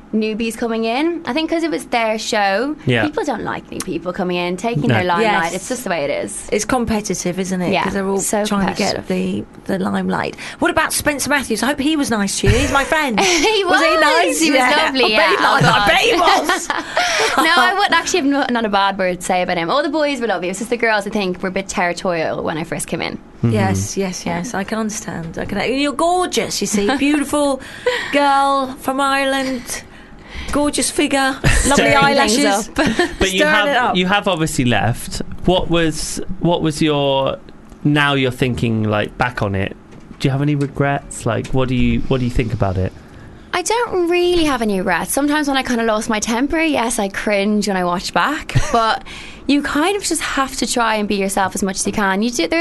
newbies coming in. I think because it was their show, people don't like new people coming in, taking their limelight. It's just the way it is. It's competitive, isn't it? Yeah, Because they're all so trying to get the limelight. What about Spencer Matthews? I hope he was nice to you. He's my friend. He was he nice? He was lovely. I bet he was. No, I wouldn't actually have not a bad word to say about him. All the boys were lovely. It was just the girls, I think, were a bit territorial when I first came in. Yes. I can understand. You're gorgeous, you see. Beautiful girl from Ireland. Gorgeous figure. Lovely eyelashes. But you have obviously left. What was your... Now you're thinking, like, back on it. Do you have any regrets? Like, what do you think about it? I don't really have any regrets. Sometimes when I kind of lost my temper, yes, I cringe when I watch back. But you kind of just have to try and be yourself as much as you can. There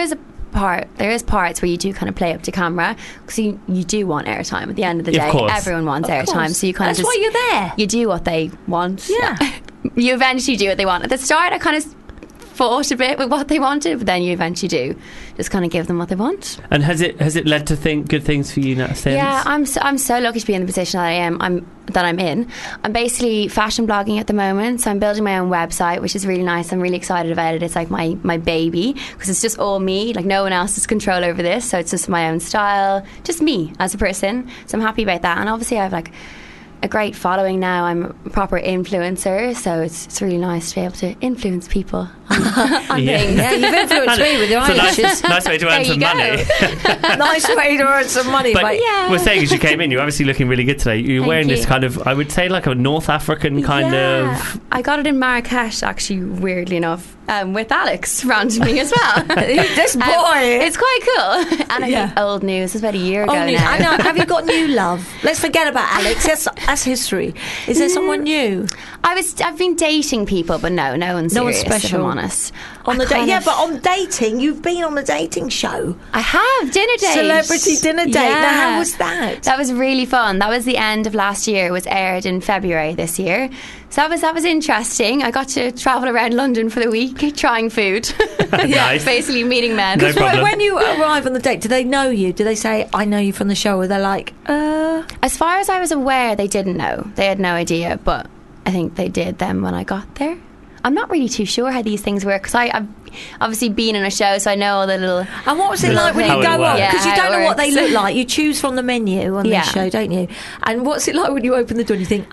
is parts where you do kind of play up to camera because you do want airtime at the end of the day. Everyone wants airtime, so you kind of that's why you're there. You do what they want. Yeah. You eventually do what they want. At the start, I kind of fought a bit with what they wanted, but then you eventually do just kind of give them what they want. And has it led to good things for you now since? Yeah, I'm so lucky to be in the position that I am. I'm in. I'm basically fashion blogging at the moment, so I'm building my own website, which is really nice. I'm really excited about it. It's like my baby because it's just all me. Like no one else has control over this, so it's just my own style, just me as a person. So I'm happy about that. And obviously I have like a great following now. I'm a proper influencer, so it's really nice to be able to influence people on things. Yeah, you've influenced me with your eyelashes. Nice way to earn some money. Nice way to earn some money. But we're saying as you came in, you're obviously looking really good today. You're wearing this kind of, I would say, like a North African kind of... I got it in Marrakesh, actually, weirdly enough, with Alex randomly as well. This boy! It's quite cool. And I think old news. It was about a year ago now. I know. Have you got new love? Let's forget about Alex. That's history. Is there someone new? I've been dating people, but no one's serious, special. if I'm honest. On the but on dating, you've been on the dating show. I have, dinner date. Celebrity dinner date. Yeah. Now, how was that? That was really fun. That was the end of last year. It was aired in February this year. So that was interesting. I got to travel around London for the week, trying food. Nice. Basically meeting men. No problem. When you arrive on the date, do they know you? Do they say, I know you from the show? Or they're like, As far as I was aware, they didn't know. They had no idea, but I think they did then when I got there. I'm not really too sure how these things work because I've obviously been in a show, so I know all the little... And what was it like when you go on? Because you don't know what they look like. You choose from the menu on this show, don't you? And what's it like when you open the door and you think,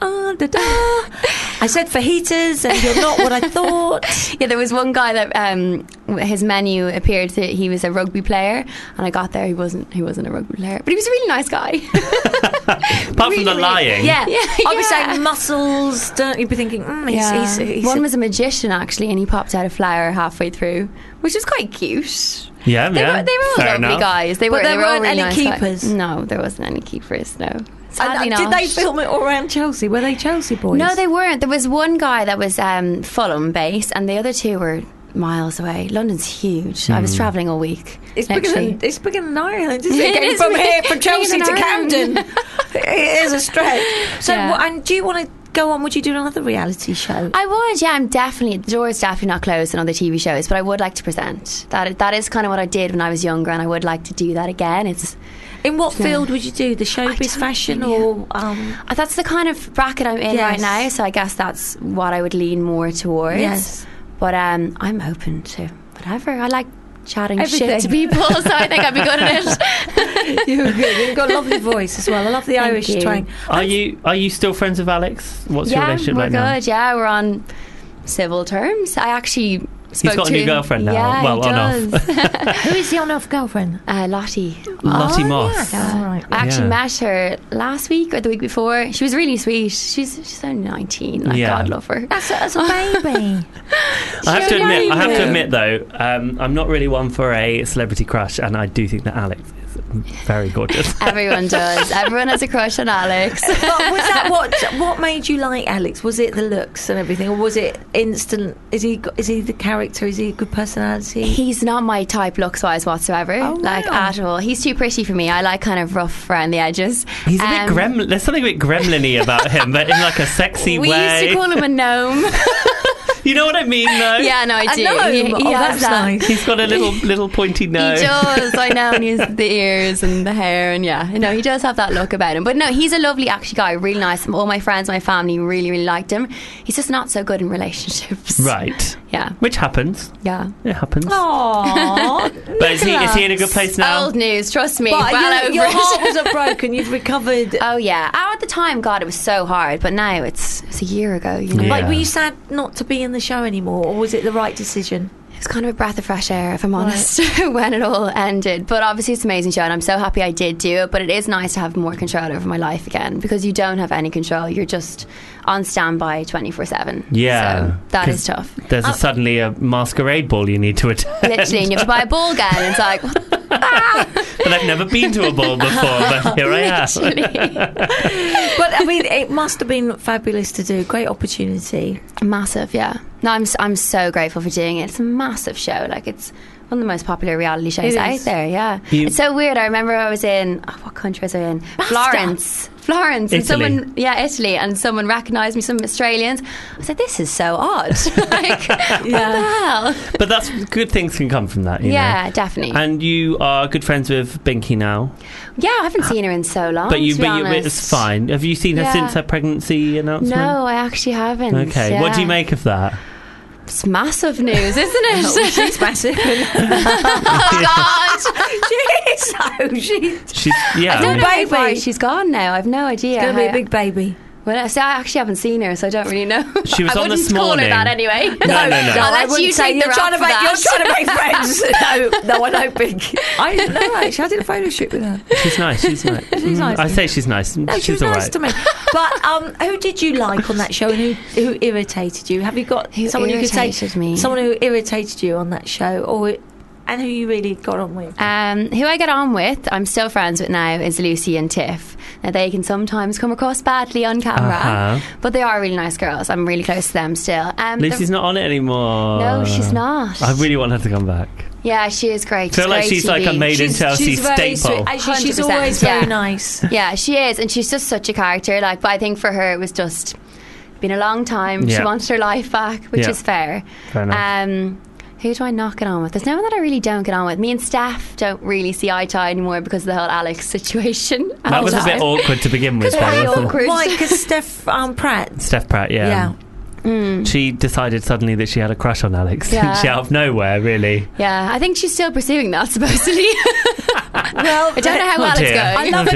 I said fajitas and you're not what I thought. Yeah, there was one guy that his menu appeared that he was a rugby player, and I got there, he wasn't a rugby player, but he was a really nice guy. Apart from the lying. Yeah. I'd be saying muscles, don't you be thinking, he's one was a magician actually, and he popped out a flower halfway through, which was quite cute. Yeah, they were all fair lovely enough. guys. They weren't all really any nice keepers. Guys. No, there wasn't any keepers. No. Sadly not. Did they film it all around Chelsea? Were they Chelsea boys? No, they weren't. There was one guy that was Fulham based, and the other two were miles away. London's huge. I was travelling all week. It's bigger than Ireland, isn't it? Getting from here, from Chelsea to Camden. It is a stretch. So, and do you want to go on? Would you do another reality show? I would, yeah. The door is definitely not closed on other TV shows, but I would like to present. That is kind of what I did when I was younger, and I would like to do that again. In what field would you do? The showbiz, fashion, or...? That's the kind of bracket I'm in right now, so I guess that's what I would lean more towards. Yes. But I'm open to whatever. I like chatting shit to people, so I think I'd be good at it. You're good. You've got a lovely voice as well. I love the Irish twang. Are you still friends with Alex? What's your relationship like now? Yeah, we're good. Yeah, we're on civil terms. I actually... He's got a new girlfriend now. Yeah, well, on off. Who is the on-off girlfriend? Lottie. Lottie Moss. Yeah. Right. I actually met her last week or the week before. She was really sweet. She's only 19. God love her. That's a baby. I have to admit though, I'm not really one for a celebrity crush, and I do think that Alex is very gorgeous. Everyone does. Everyone has a crush on Alex. But was that what made you like Alex? Was it the looks and everything, or was it instant? Is he the character? Is he a good personality? He's not my type looks-wise whatsoever, at all. He's too pretty for me. I like kind of rough around the edges. He's a bit gremlin. There's something a bit gremlin-y about him, but in like a sexy way. We used to call him a gnome. You know what I mean, though? Yeah, no, I do. know. He Oh, has that's that. nice. He's got a little pointy nose. He does, I know, and he has the ears and the hair, and yeah, he does have that look about him. But no, he's a lovely actually guy, really nice. All my friends, my family really, really liked him. He's just not so good in relationships. Right. Yeah. Which happens. Yeah. It happens. Aww. But is he in a good place now? Old news, trust me. But well over your it. heart wasn't broken. You've recovered. Oh yeah. At the time, God, it was so hard. But now it's a year ago. You know, Yeah. Like, were you sad not to be in the show anymore, or was it the right decision? it was kind of a breath of fresh air, if I'm honest, when it all ended. But obviously, it's an amazing show, and I'm so happy I did do it. But it is nice to have more control over my life again, because you don't have any control. You're just on standby 24/7. Yeah. So that 'Cause is tough. There's suddenly a masquerade ball you need to attend. Literally, and you have to buy a ball gown, and it's like, But I've never been to a ball before, but here I am. literally. But I mean, it must have been fabulous to do. Great opportunity. Massive, yeah. No, I'm so grateful for doing it. It's a massive show. Like, it's one of the most popular reality shows It out is. there, yeah. It's so weird. I remember I was in, what country was I in? Florence. And Italy. someone, Italy, and someone recognised me, some Australians. I was like, this is so odd. Like, what the hell? But that's good things can come from that, you Yeah, know. definitely. And you are good friends with Binky now. Yeah, I haven't seen her in so long, But to be honest. it's fine. Have you seen her Yeah. since her pregnancy announcement? No, I actually haven't. Okay, what do you Yeah. make of that? It's massive news, isn't it? Oh, she's massive. Oh, God. She's Yeah, I don't know baby. how far she's gone now. I've no idea. going to be a how- big baby. Well, see, I actually haven't seen her, so I don't really know. She was I on wouldn't this call morning. her that anyway. No. I'll let wouldn't you say take you're the trying to rap make for you're that. trying to make friends. No, I don't think. I know. Actually, I did a photo shoot with her. She's nice. She's nice. She's nice. I say she's nice. No, she she's was all nice right. to me. But who did you like on that show, and who irritated you? Have you got Who someone you could say irritated me? someone who irritated you on that show, and who you really got on with? Who I get on with, I'm still friends with now, is Lucy and Tiff. Now, they can sometimes come across badly on camera, Uh-huh. but they are really nice girls. I'm really close to them still. Lucy's not on it anymore. No, she's not. I really want her to come back. Yeah, she is great. I feel like great she's like a TV. made in Chelsea she's very staple. sweet. Actually, she's 100%, always very yeah. nice. Yeah, she is, and she's just such a character. Like, but I think for her, it was just been a long time. Yeah. She wanted her life back, which Yeah. is fair. Fair enough. Who do I not get on with? There's no one that I really don't get on with. Me and Steph don't really see eye to eye anymore because of the whole Alex situation. That was a bit awkward to begin with, though, very wasn't it? awkward. Why? Because Steph Pratt. Steph Pratt, yeah. She decided suddenly that she had a crush on Alex. Yeah. She out of nowhere, really. Yeah, I think she's still pursuing that, supposedly. Well, I don't know how well it's dear. going. I love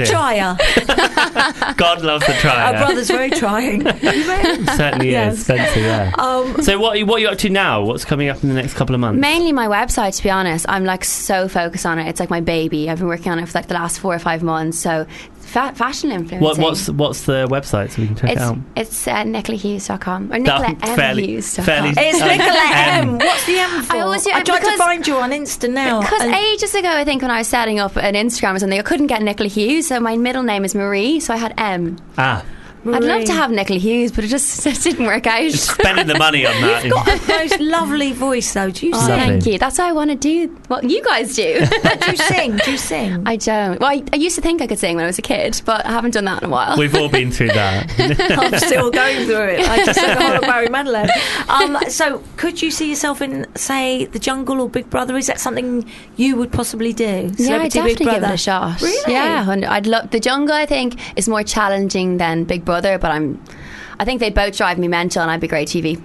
Oh, a dear. trier. God loves the Our trier. brother's very trying. Certainly Yes. is, Spencer, yeah. So what are you up to now? What's coming up in the next couple of months? Mainly my website, to be honest. I'm like so focused on it. It's like my baby. I've been working on it for like the last 4 or 5 months. So fashion influencing. What's the website so we can check it out? It's NicolaHughes.com or Fairly- NicolaMHughes.com. It's Nicola M. What's the M for? I always do- I tried to because- find you on Insta now. Because and- ages ago, I think when I was setting up an Instagram or something, I couldn't get Nicola Hughes, so my middle name is Marie, so I had M. I'd love to have Nicola Hughes, but it just didn't work out. Spending the money on that. You've got the most lovely voice, though. Do you Oh, sing? thank you. That's why I want to do what you guys do. Do you sing? Do you sing? I don't. Well, I used to think I could sing when I was a kid, but I haven't done that in a while. We've all been through that. I'm still going through it. I just sang the whole of Barry Manilow. So, could you see yourself in, say, The Jungle or Big Brother? Is that something you would possibly do? Yeah, I'd Celebrity definitely Big Brother? give it a shot. Really? Yeah, and I'd love The Jungle. I think is more challenging than Big Brother, but I think they both drive me mental, and I'd be great TV.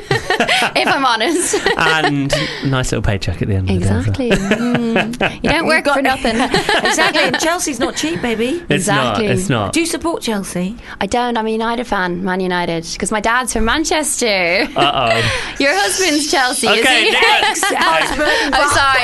If I'm honest. And nice little paycheck at the end of the day. Exactly. You don't work for nothing. Exactly. And Chelsea's not cheap, baby. It's Exactly. not. It's not. Do you support Chelsea? I don't. I'm a United fan, Man United, because my dad's from Manchester. Uh-oh. Your husband's Chelsea, is Okay, he? Nicola. Husband. Oh, sorry,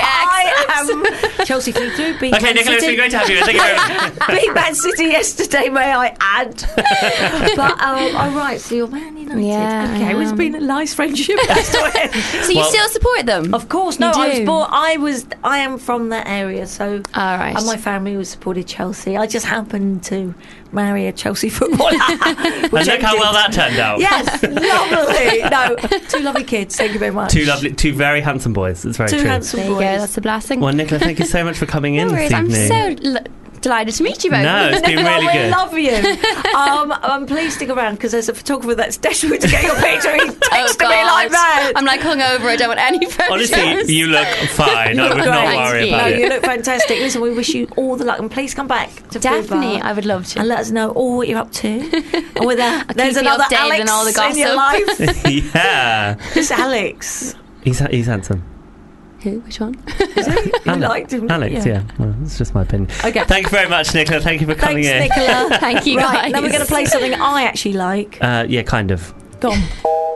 I am Chelsea flew through. Beat Okay, Man Nicola, it's City. been great to have you. Thank you very much. Beat Man City yesterday, may I add? But oh right, so you're Man United. Yeah, I Okay, well, it's am. been a nice friendship. That's the end. So you Well- still support them? Of course, no. You I was do? born. I am from that area, so All right. and my family was supported Chelsea. I just happened to marry a Chelsea footballer. And look how well that turned out. Yes, lovely. No, 2 lovely kids. Thank you very much. Two very handsome boys. It's very 2 true. handsome There you boys. go. That's a blessing. Well, Nicola, thank you so much for coming in No this worries. I'm evening. so delighted to meet you both. No, it's been really We good. love you. Please stick around because there's a photographer that's desperate to get your picture. He's texting me like that. I'm like hungover. I don't want any photos. Honestly, you look fine. I would Great. not worry you. about No, it. you look fantastic. Listen, we wish you all the luck, and please come back to Definitely, Fubar I would love to. and let us know all what you're up to. And with that, I'll there's keep you another updated Alex on all the in your gossip. life. Yeah. This Alex. He's handsome. Who? Which one? Is he? You liked him? Alex, yeah. Well, it's just my opinion. Okay. Thank you very much, Nicola. Thank you for coming Thanks, in. Nicola. Thank you, Right, guys. now we're going to play something I actually like. Yeah, kind of. Go on.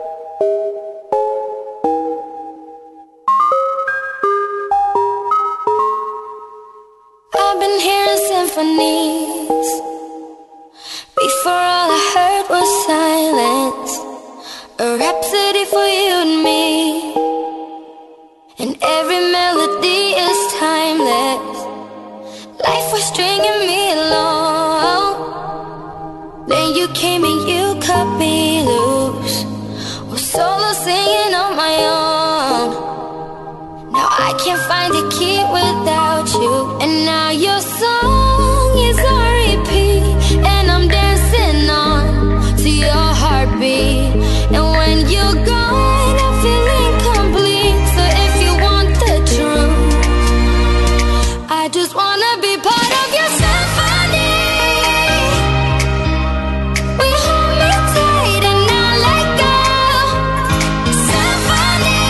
I've been hearing symphonies. Before all I heard was silence. A rhapsody for you and me. And every melody is timeless. Life was stringing me along. Then you came and you cut me loose. Was solo singing on my own. Now I can't find a key without you. And now your song is on repeat. And I'm dancing on to your heartbeat. And when you're gone, I feel incomplete. So if you want the truth, I just wanna be part of your symphony. We hold me tight and not let go. Symphony,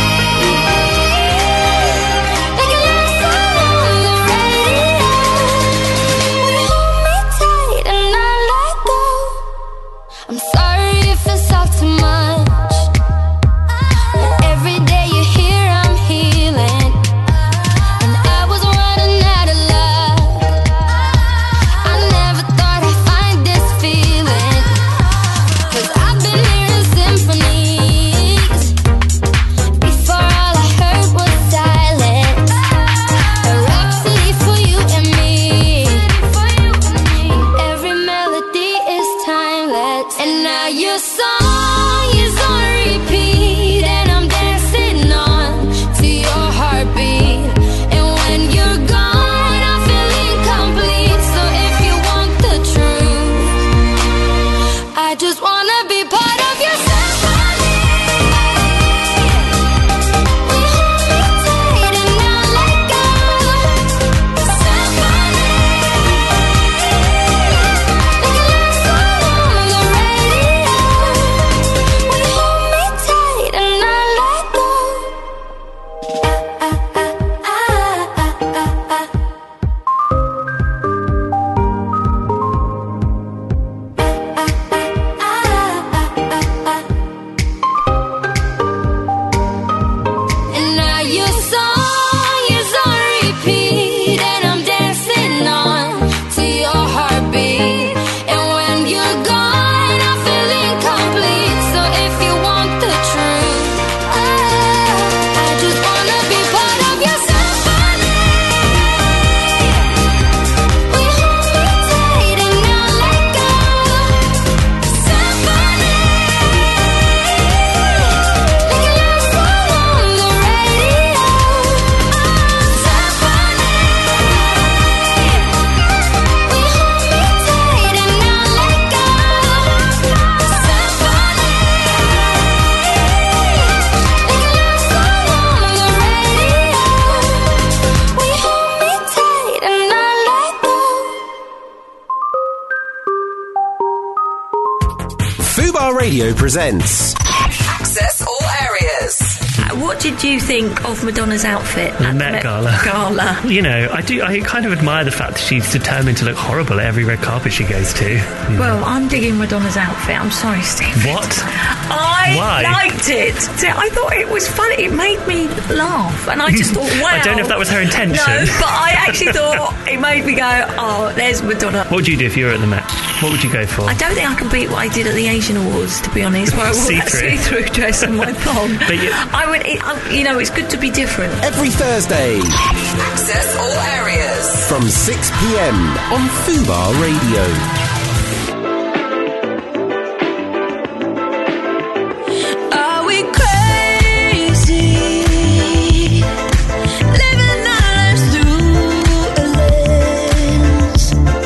like a love song on the radio. We hold me tight and not let go. I'm sorry if it's all too much, but every day you're here I'm healing. And I was running out of luck. I never thought I'd find this feeling. 'Cause I've been hearing symphonies. Before all I heard was silence. A rhapsody for you and me. And every melody is timeless. And now your song is on repeat. And I'm dancing on to your heartbeat. And when you're gone, I feel incomplete. So if you want the truth, I just wanna be part of your symphony. We hold me tight and not let go. Symphony, like a love song on the radio. We hold me tight and not let go. And now your song is on repeat. And I'm dancing on to your heartbeat. And when you're gone, I feel incomplete. So if you want the truth, I just wanna be part of your symphony. We hold me tight and not let go. Symphony, like a love song on the radio. Symphony, we hold me tight and not let go. Symphony, like a love song on the radio. We hold me tight and not let go. Fubar Radio presents Access all areas. What did you think of Madonna's outfit The at Met Gala. Gala? You know, I kind of admire the fact that she's determined to look horrible at every red carpet she goes to. Well, I'm digging Madonna's outfit. I'm sorry, Steve. What? I Why? liked it. I thought it was funny. It made me laugh, and I just thought, wow. I don't know if that was her intention. No, but I actually thought it made me go, oh, there's Madonna. What would you do if you were at the Met? What would you go for? I don't think I can beat what I did at the Asian Awards, to be honest, where I wore that See-through. see-through dress and my thong. But you- I would, you know, it's good to be different. every Thursday Access all areas. from 6 p.m. on Fubar Radio. Are we crazy? Living our lives through a lens.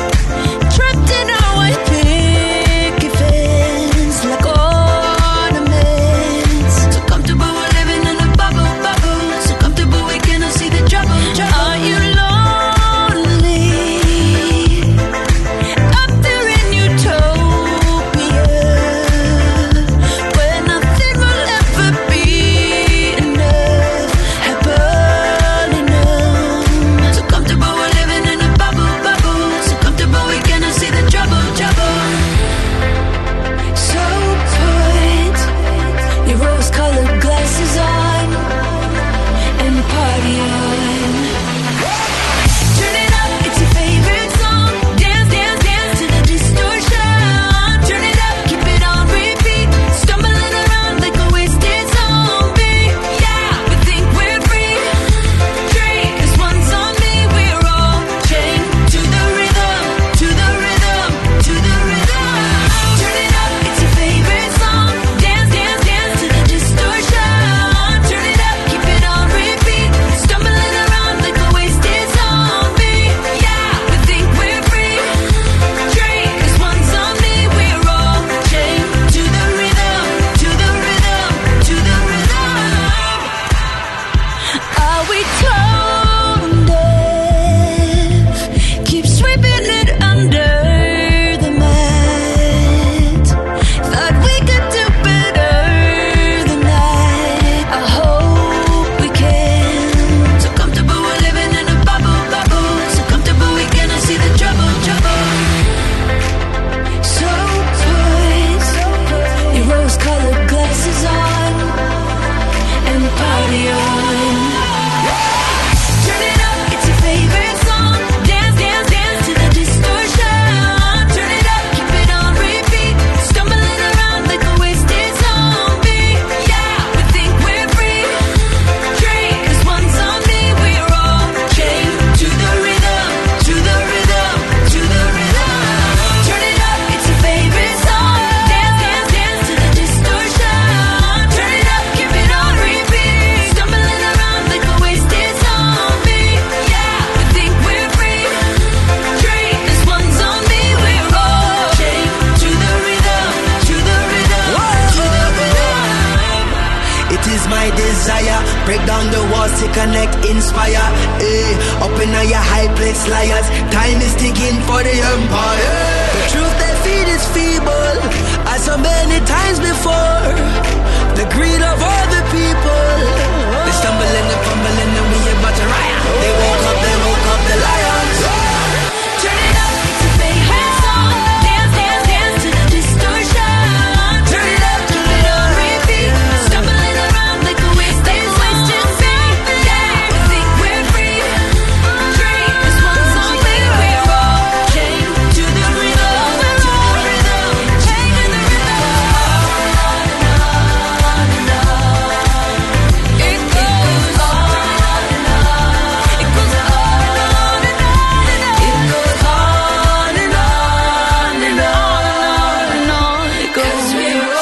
unity, connect, inspire. Up in your high place, liars. Time is ticking for the empire. The truth they feed is feeble, as so many times before. The greed of all the people. They stumble and they fumble and then we about to riot. They woke up the lions. Turn it up, it's a favorite song. Dance, dance, dance to the distortion. Turn it up, keep it on repeat. Stumbling around like a wasted feet. Yeah, we think we're free. Dream, this one song we're all chained to the rhythm, chained to the rhythm. On and on and on. It goes on and on. It goes on and on and on. It goes on and on and on and on. It goes. We're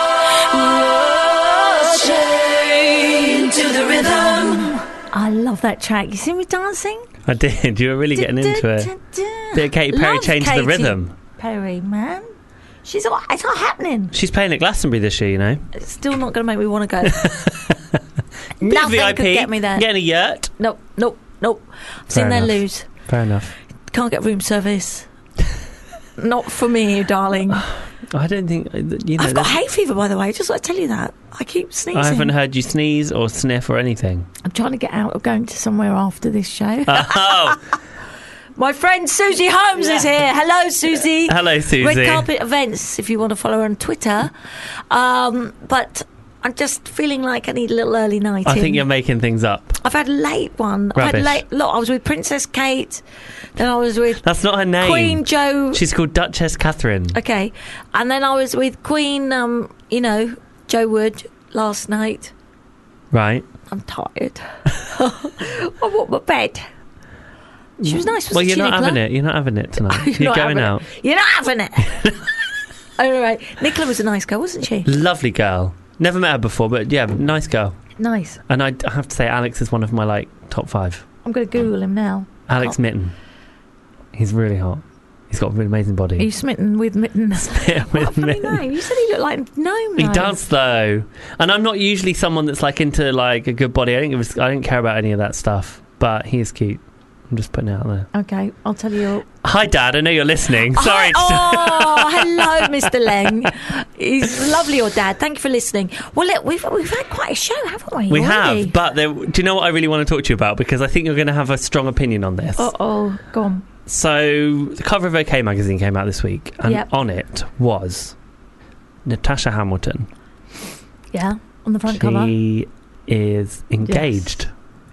all chained to the rhythm. I love that track. You see me dancing? I did. You were really getting into it. Bit of Katy Perry Love changed the Katy rhythm. Perry, man. It's all happening. She's playing at Glastonbury this year, you know. It's still not going to make me want to go. Bit Nothing VIP. could get me there. Getting a yurt. Nope. I've seen Fair their enough. lose. Fair enough. Can't get room service. Not for me, darling. I don't think you know. I've got hay fever, by the way. Just want to tell you that. I keep sneezing. I haven't heard you sneeze or sniff or anything. I'm trying to get out of going to somewhere after this show. Oh, My friend Susie Holmes is here. Hello, Susie. hello, Susie. Red Carpet Events, if you want to follow her on Twitter. But I'm just feeling like I need a little early night. I think you're making things up. I've had a late one. Rubbish. Look, I was with Princess Kate. Then I was with That's not her name. Queen Jo. She's called Duchess Catherine. Okay. And then I was with Queen, Jo Wood last night. Right. I'm tired. I want my bed. She was nice, wasn't Well, you're she, not Nicola? having it. You're not having it tonight. You're not going having out. it. You're not having it. All right. Nicola was a nice girl, wasn't she? Lovely girl. Never met her before, but yeah, nice girl. Nice. And I have to say, Alex is one of my top 5. I'm going to Google him now. Alex Mitten. He's really hot. He's got an amazing body. Are you smitten with mittens? Smitten What a with funny Mitten. name. You said he looked like Gnome. He though. does though, and I'm not usually someone that's into a good body. I don't care about any of that stuff. But he is cute. I'm just putting it out there. Okay, I'll tell you. Hi, Dad. I know you're listening. Sorry. Oh, hello, Mr. Leng. He's lovely, your dad. Thank you for listening. Well, look, we've had quite a show, haven't we? We already? have, but do you know what I really want to talk to you about? Because I think you're going to have a strong opinion on this. Oh, go on. So, the cover of OK Magazine came out this week, and Yep. on it was Natasha Hamilton. Yeah, on the front cover. She is engaged.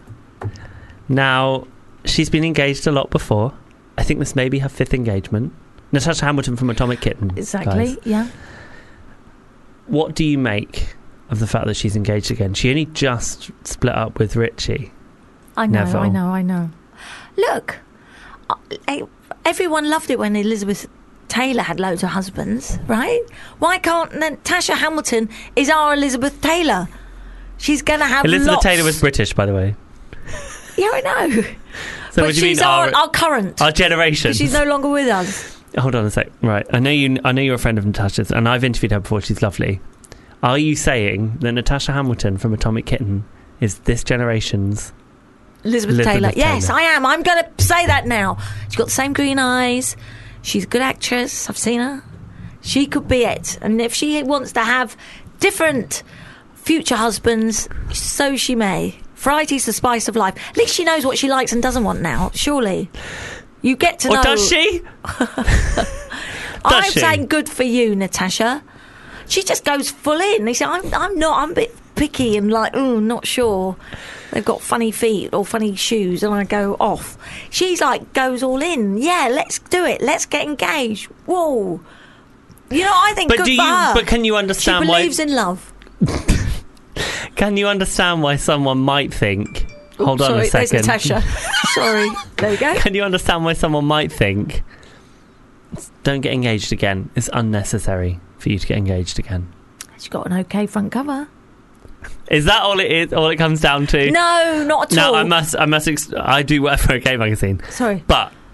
Now, she's been engaged a lot before. I think this may be her 5th engagement. Natasha Hamilton from Atomic Kitten. Exactly, guys. yeah. What do you make of the fact that she's engaged again? She only just split up with Richie. I know, Neville. I know. Look, everyone loved it when Elizabeth Taylor had loads of husbands, right? Why can't Natasha Hamilton is our Elizabeth Taylor? She's going to have Elizabeth lots. Taylor was British, by the way. Yeah, I know. So but what do you she's mean our current. Our generation? She's no longer with us. Hold on a sec. Right, I know you're a friend of Natasha's, and I've interviewed her before. She's lovely. Are you saying that Natasha Hamilton from Atomic Kitten is this generation's Elizabeth Taylor. Yes, I am. I'm going to say that now. She's got the same green eyes. She's a good actress. I've seen her. She could be it. And if she wants to have different future husbands, so she may. Variety's the spice of life. At least she knows what she likes and doesn't want now, surely. You get to know. Or does she? I'm she? saying good for you, Natasha. She just goes full in. They say, I'm not. I'm a bit picky and not sure. They've got funny feet or funny shoes, and I go off. She's goes all in. Yeah, let's do it. Let's get engaged. Whoa. I think good for her. But can you understand she why? She believes in love. Can you understand why someone might think? Hold on a Sorry, second. there's Natasha. Sorry. There you go. Can you understand why someone might think? Don't get engaged again. It's unnecessary for you to get engaged again. She's got an okay front cover. Is that all it is? All it comes down to? No, not at all. No, I do work for OK Magazine. Sorry. But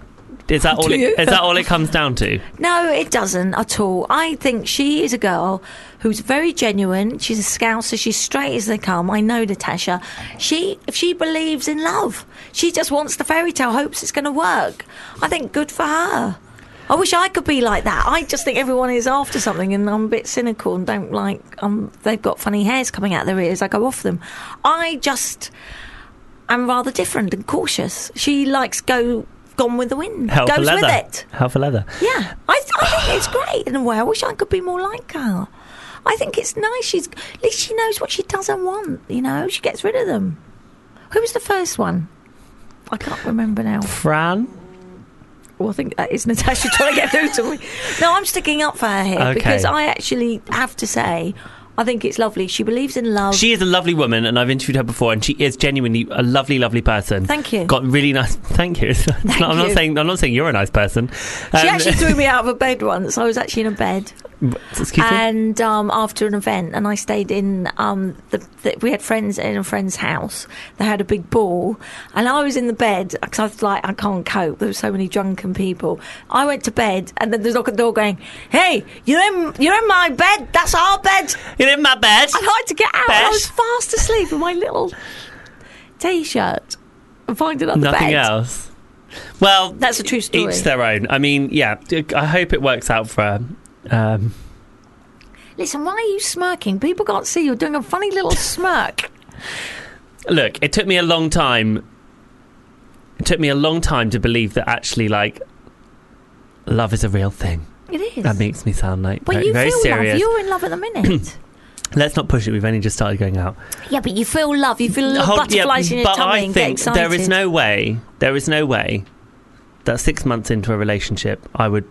Is that all? Do you? Is that all it comes down to? No, it doesn't at all. I think she is a girl who's very genuine. She's a Scouser. She's straight as they come. I know Natasha. If she believes in love, she just wants the fairy tale, hopes it's going to work. I think good for her. I wish I could be like that. I just think everyone is after something, and I'm a bit cynical and don't like. They've got funny hairs coming out their ears. I go off them. I'm rather different and cautious. She likes gone with the wind. Hell for leather. Goes with it. Hell for leather. Yeah, I think it's great in a way. I wish I could be more like her. I think it's nice. At least she knows what she doesn't want. You know, she gets rid of them. Who was the first one? I can't remember now. Fran. Well, I think that is Natasha trying to get through to me. No, I'm sticking up for her here because I actually have to say, I think it's lovely. She believes in love. She is a lovely woman, and I've interviewed her before, and she is genuinely a lovely, lovely person. Thank you. Got really nice. Thank you. I'm not saying you're a nice person. She actually threw me out of a bed once. I was actually in a bed. Excuse me? And after an event, and I stayed in we had friends in a friend's house. They had a big ball, and I was in the bed because I was like, I can't cope. There were so many drunken people. I went to bed, and then there's a knock at the door going, "Hey, you're in my bed. That's our bed. You're in my bed." I had to get out. Bed. I was fast asleep in my little t-shirt and find another bed. Nothing else. Well, that's a true story. Each their own. I mean, yeah. I hope it works out for her. Listen, why are you smirking? People can't see you're doing a funny little smirk. Look, it took me a long time. It took me a long time to believe that actually, like, love is a real thing. It is. That makes me sound like but very, you very feel serious. love. You're in love at the minute. Let's not push it. We've only just started going out. Yeah, but you feel love. You feel a little butterflies in your tummy and get excited. There is no way that 6 months into a relationship I would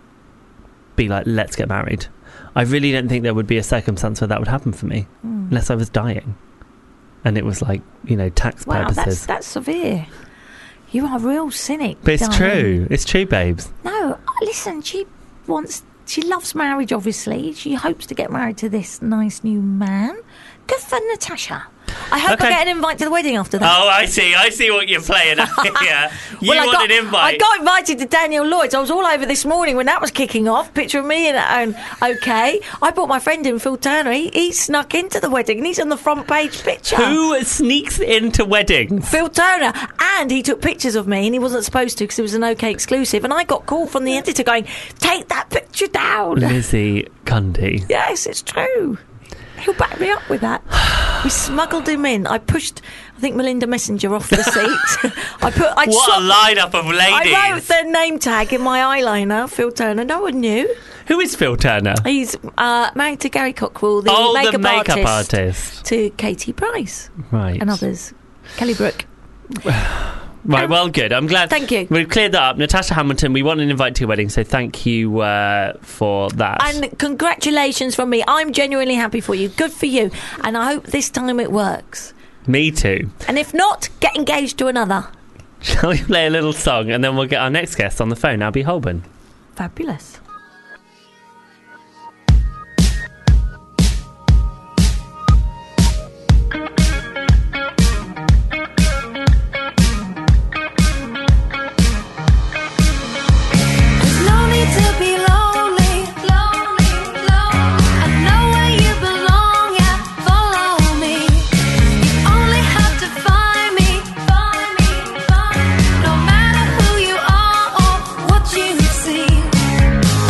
be like, let's get married. I really don't think there would be a circumstance where that would happen for me, unless I was dying, and it was like, tax purposes. That's severe. You are a real cynic. But it's darling. true. It's true, babes. No, listen. She loves marriage. Obviously, she hopes to get married to this nice new man. Good for Natasha. I hope I get an invite to the wedding after that. Oh, I see what you're playing at here. You want an invite. I got invited to Daniel Lloyd's. I was all over this morning when that was kicking off. Picture of me in it. Okay. I brought my friend in, Phil Turner. He snuck into the wedding and he's on the front page picture. Who sneaks into weddings? Phil Turner. And he took pictures of me and he wasn't supposed to because it was an OK exclusive. And I got called from the editor going, take that picture down. Lizzie Cundy. Yes, it's true. He'll back me up with that. We smuggled him in. I pushed, I think, Melinda Messenger off the seat. What a lineup of ladies. I wrote their name tag in my eyeliner, Phil Turner. No one knew. Who is Phil Turner? He's married to Gary Cockrell, the makeup artist. To Katie Price. Right. And others. Kelly Brook. Right, well, good. I'm glad. Thank you. We've cleared that up. Natasha Hamilton, we want an invite to your wedding, so thank you for that. And congratulations from me. I'm genuinely happy for you. Good for you. And I hope this time it works. Me too. And if not, get engaged to another. Shall we play a little song and then we'll get our next guest on the phone, Abby Holborn. Fabulous. No matter who you are or what you see.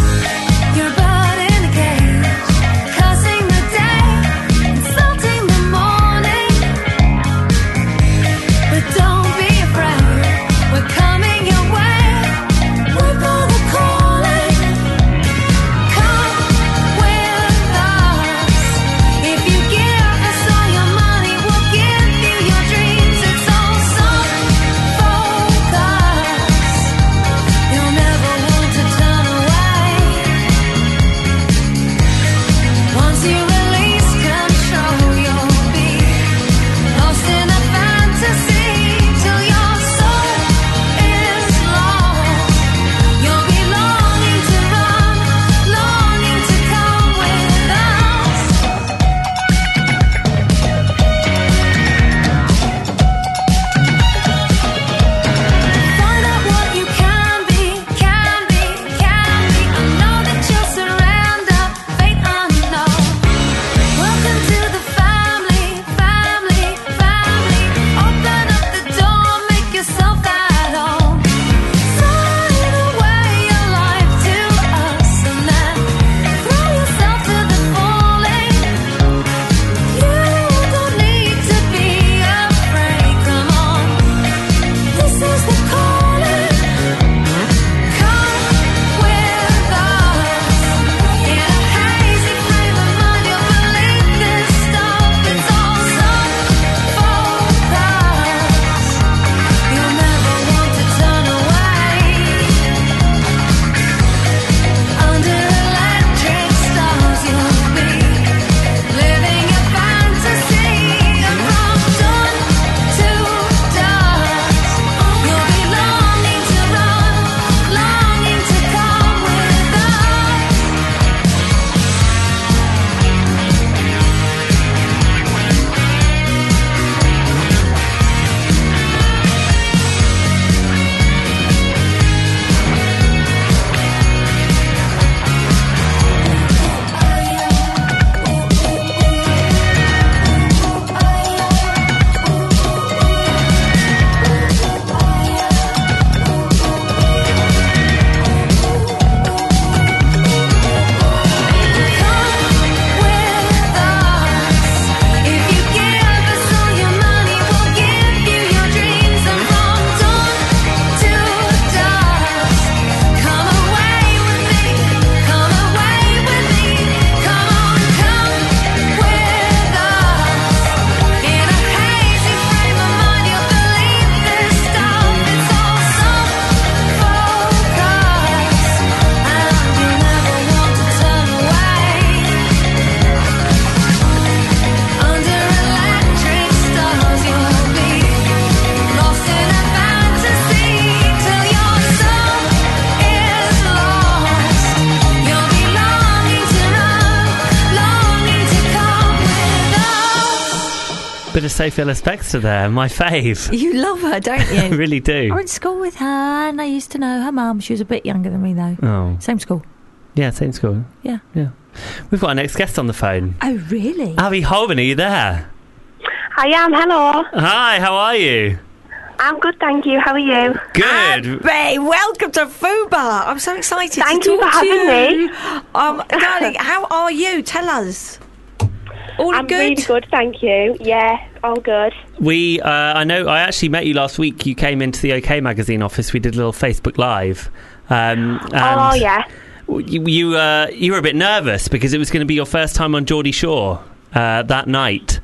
of Sophie Ellis-Bextor there, my fave. You love her, don't you? I really do. I went to school with her, and I used to know her mum. She was a bit younger than me, though. Oh. Same school. Yeah, same school. Yeah. We've got our next guest on the phone. Oh, really? Abby Holman, are you there? I am, hello. Hi, how are you? I'm good, thank you. How are you? Good. Abby, welcome to Fubar. I'm so excited Thank to you talk for to having you. me. Darling, how are you? Tell us. All I'm good? really good, thank you. Yeah, all good. We, I know, I actually met you last week. You came into the OK Magazine office. We did a little Facebook Live. And Oh, yeah. You were a bit nervous because it was going to be your first time on Geordie Shore that night.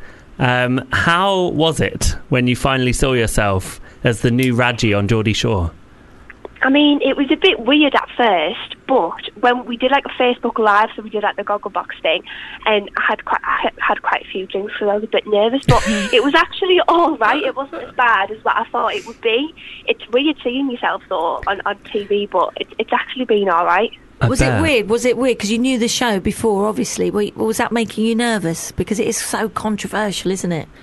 How was it when you finally saw yourself as the new Raji on Geordie Shore? I mean, it was a bit weird at first, but when we did like a Facebook Live, so we did like the Gogglebox thing, and I had quite a few drinks, so I was a bit nervous, but it was actually all right. It wasn't as bad as what I thought it would be. It's weird seeing yourself though on TV, but it's actually been all right. Was it weird? Was it weird? Because you knew the show before, obviously. Was that making you nervous? Because it is so controversial, isn't it?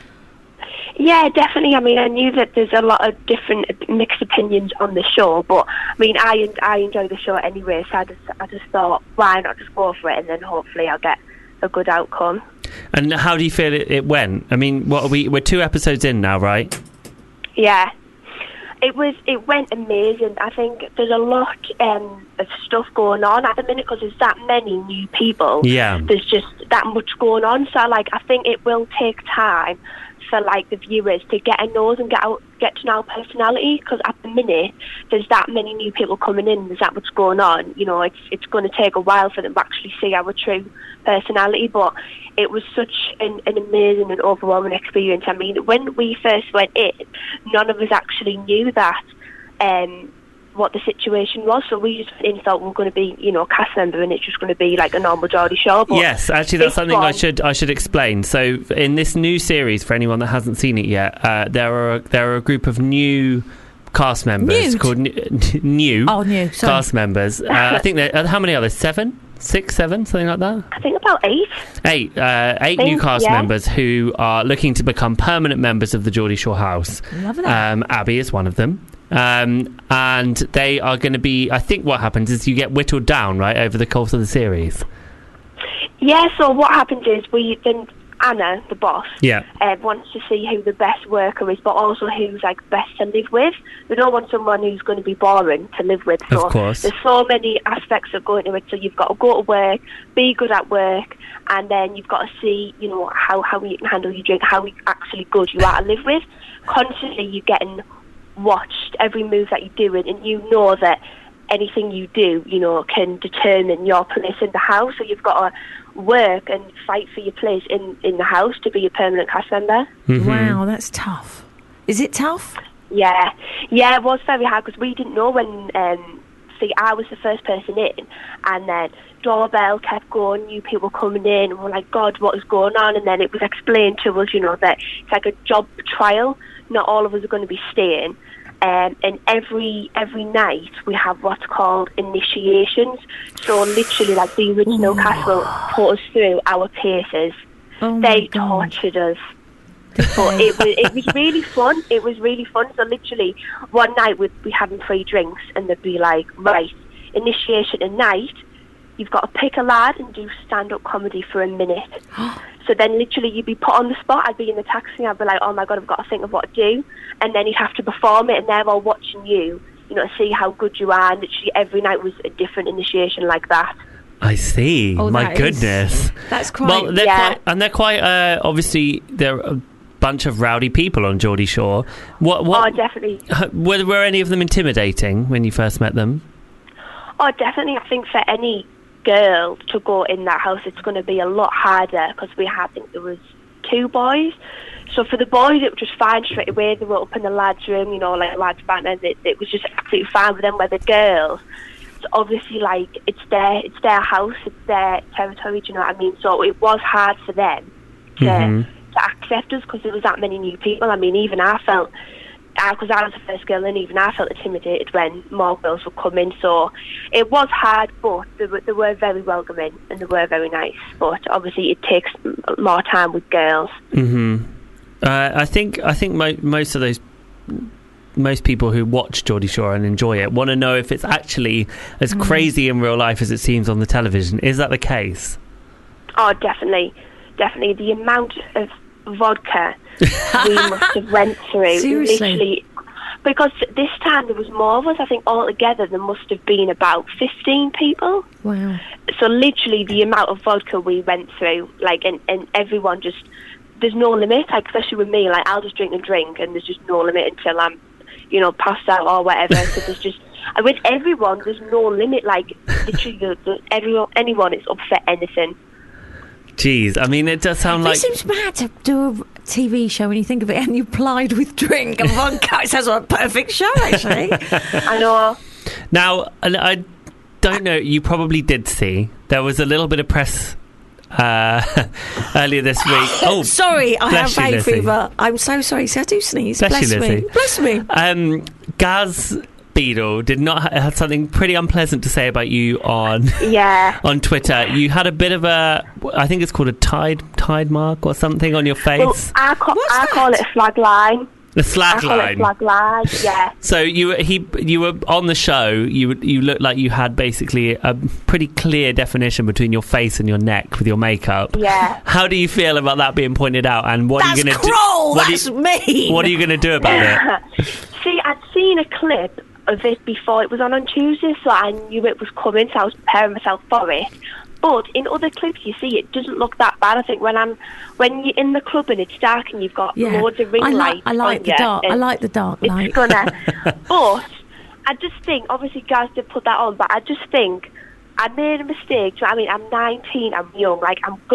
Yeah, definitely. I mean, I knew that there's a lot of different mixed opinions on the show, but I mean, I enjoy the show anyway, so I just thought, why not just go for it, and then hopefully I'll get a good outcome. And how do you feel it went? I mean, we're 2 episodes in now, right? Yeah. It went amazing. I think there's a lot of stuff going on at the minute because there's that many new people. Yeah. There's just that much going on. So, I think it will take time for, the viewers to get a nose and get to know personality, because at the minute there's that many new people coming in, there's that much going on. You know, it's going to take a while for them to actually see our true personality, but it was such an amazing and overwhelming experience. I mean, when we first went in, none of us actually knew that what the situation was, so we just went in and thought we were going to be, a cast member, and it's just going to be like a normal Geordie show. But yes, actually, that's something I should explain. So, in this new series, for anyone that hasn't seen it yet, there are a group of new cast members called new cast members. I think how many are there? 7, 6, 7, something like that. I think about 8. 8 new cast members who are looking to become permanent members of the Geordie Shore house. Love that. Abby is one of them. And they are going to be, I think what happens is you get whittled down, right, over the course of the series. Yeah, so what happens is Anna, the boss, wants to see who the best worker is, but also who's best to live with. We don't want someone who's going to be boring to live with. So of course. There's so many aspects of going to it. So you've got to go to work, be good at work, and then you've got to see, how you can handle your drink, how actually good you are to live with. Constantly you're getting watched, every move that you're doing, and you know that anything you do, can determine your place in the house. So you've got to work and fight for your place in the house to be a permanent cast member. Mm-hmm. Wow, that's tough. Is it tough? Yeah, it was very hard because we didn't know when. I was the first person in, and then doorbell kept going, new people coming in, and we're like, God, what is going on? And then it was explained to us, that it's like a job trial. Not all of us are going to be staying. And every night we have what's called initiations. So literally, the original cast will put us through our paces. They tortured us. But it was really fun. It was really fun. So literally, one night we'd be having 3 drinks, and they'd be like, right, initiation at night, you've got to pick a lad and do stand-up comedy for a minute. So then literally you'd be put on the spot. I'd be in the taxi, I'd be like, oh my God, I've got to think of what to do. And then you'd have to perform it, and they're all watching you, to see how good you are. And literally every night was a different initiation like that. I see. My goodness. That's quite... Well, they're quite, obviously, they're a bunch of rowdy people on Geordie Shore. Oh, definitely. Were any of them intimidating when you first met them? Oh, definitely. I think for any girl to go in that house, it's going to be a lot harder because I think there was 2 boys. So for the boys, it was just fine straight away. They were up in the lads' room, lads' banners. It was just absolutely fine with them. Where the girls, it's obviously it's their house, it's their territory. Do you know what I mean? So it was hard for them to accept us because there was that many new people. I mean, even I felt, because I was the first girl in, even I felt intimidated when more girls would come in. So it was hard, but they were very welcoming and they were very nice. But obviously it takes more time with girls. Mm-hmm. I think most of those. Most people who watch Geordie Shore and enjoy it want to know if it's actually as crazy in real life as it seems on the television. Is that the case? Oh, definitely. The amount of vodka we must have went through. Seriously? Literally, because this time there was more of us. I think altogether there must have been about 15 people. Wow. So literally the amount of vodka we went through, like, and everyone just, there's no limit, like, especially with me, like, I'll just drink and drink, and there's just no limit until I'm, passed out or whatever. So there's just, with everyone, there's no limit. Like, literally, anyone is up for anything. Jeez, I mean, it does sound like... It seems mad to do a TV show when you think of it, and you plied with drink and vodka. It sounds like a perfect show, actually. I know. Now, I don't know, you probably did see, there was a little bit of press... earlier this week. Oh, sorry, I have hay Lizzie. fever. I'm so sorry. So I do sneeze. Bless you, me. Lizzie. Bless me. Gaz Beadle did not have something pretty unpleasant to say about you on on Twitter. You had a bit of a, I think it's called a tide mark or something on your face. Well, I call it a flag line. The slag line. Flag line, yeah. So you were on the show. You looked like you had basically a pretty clear definition between your face and your neck with your makeup. Yeah. How do you feel about that being pointed out? And what are you going to do? That's mean. What are you going to do about it? See, I'd seen a clip of it before. It was on Tuesday, so I knew it was coming. So I was preparing myself for it. But in other clips, you see, it doesn't look that bad. I think when you're in the club and it's dark and you've got loads of ring lights, I like the dark. I like the dark light. It's gonna. But I just think, obviously, guys did put that on. But I just think I made a mistake. Do you know what I mean? I'm 19. I'm young. Like,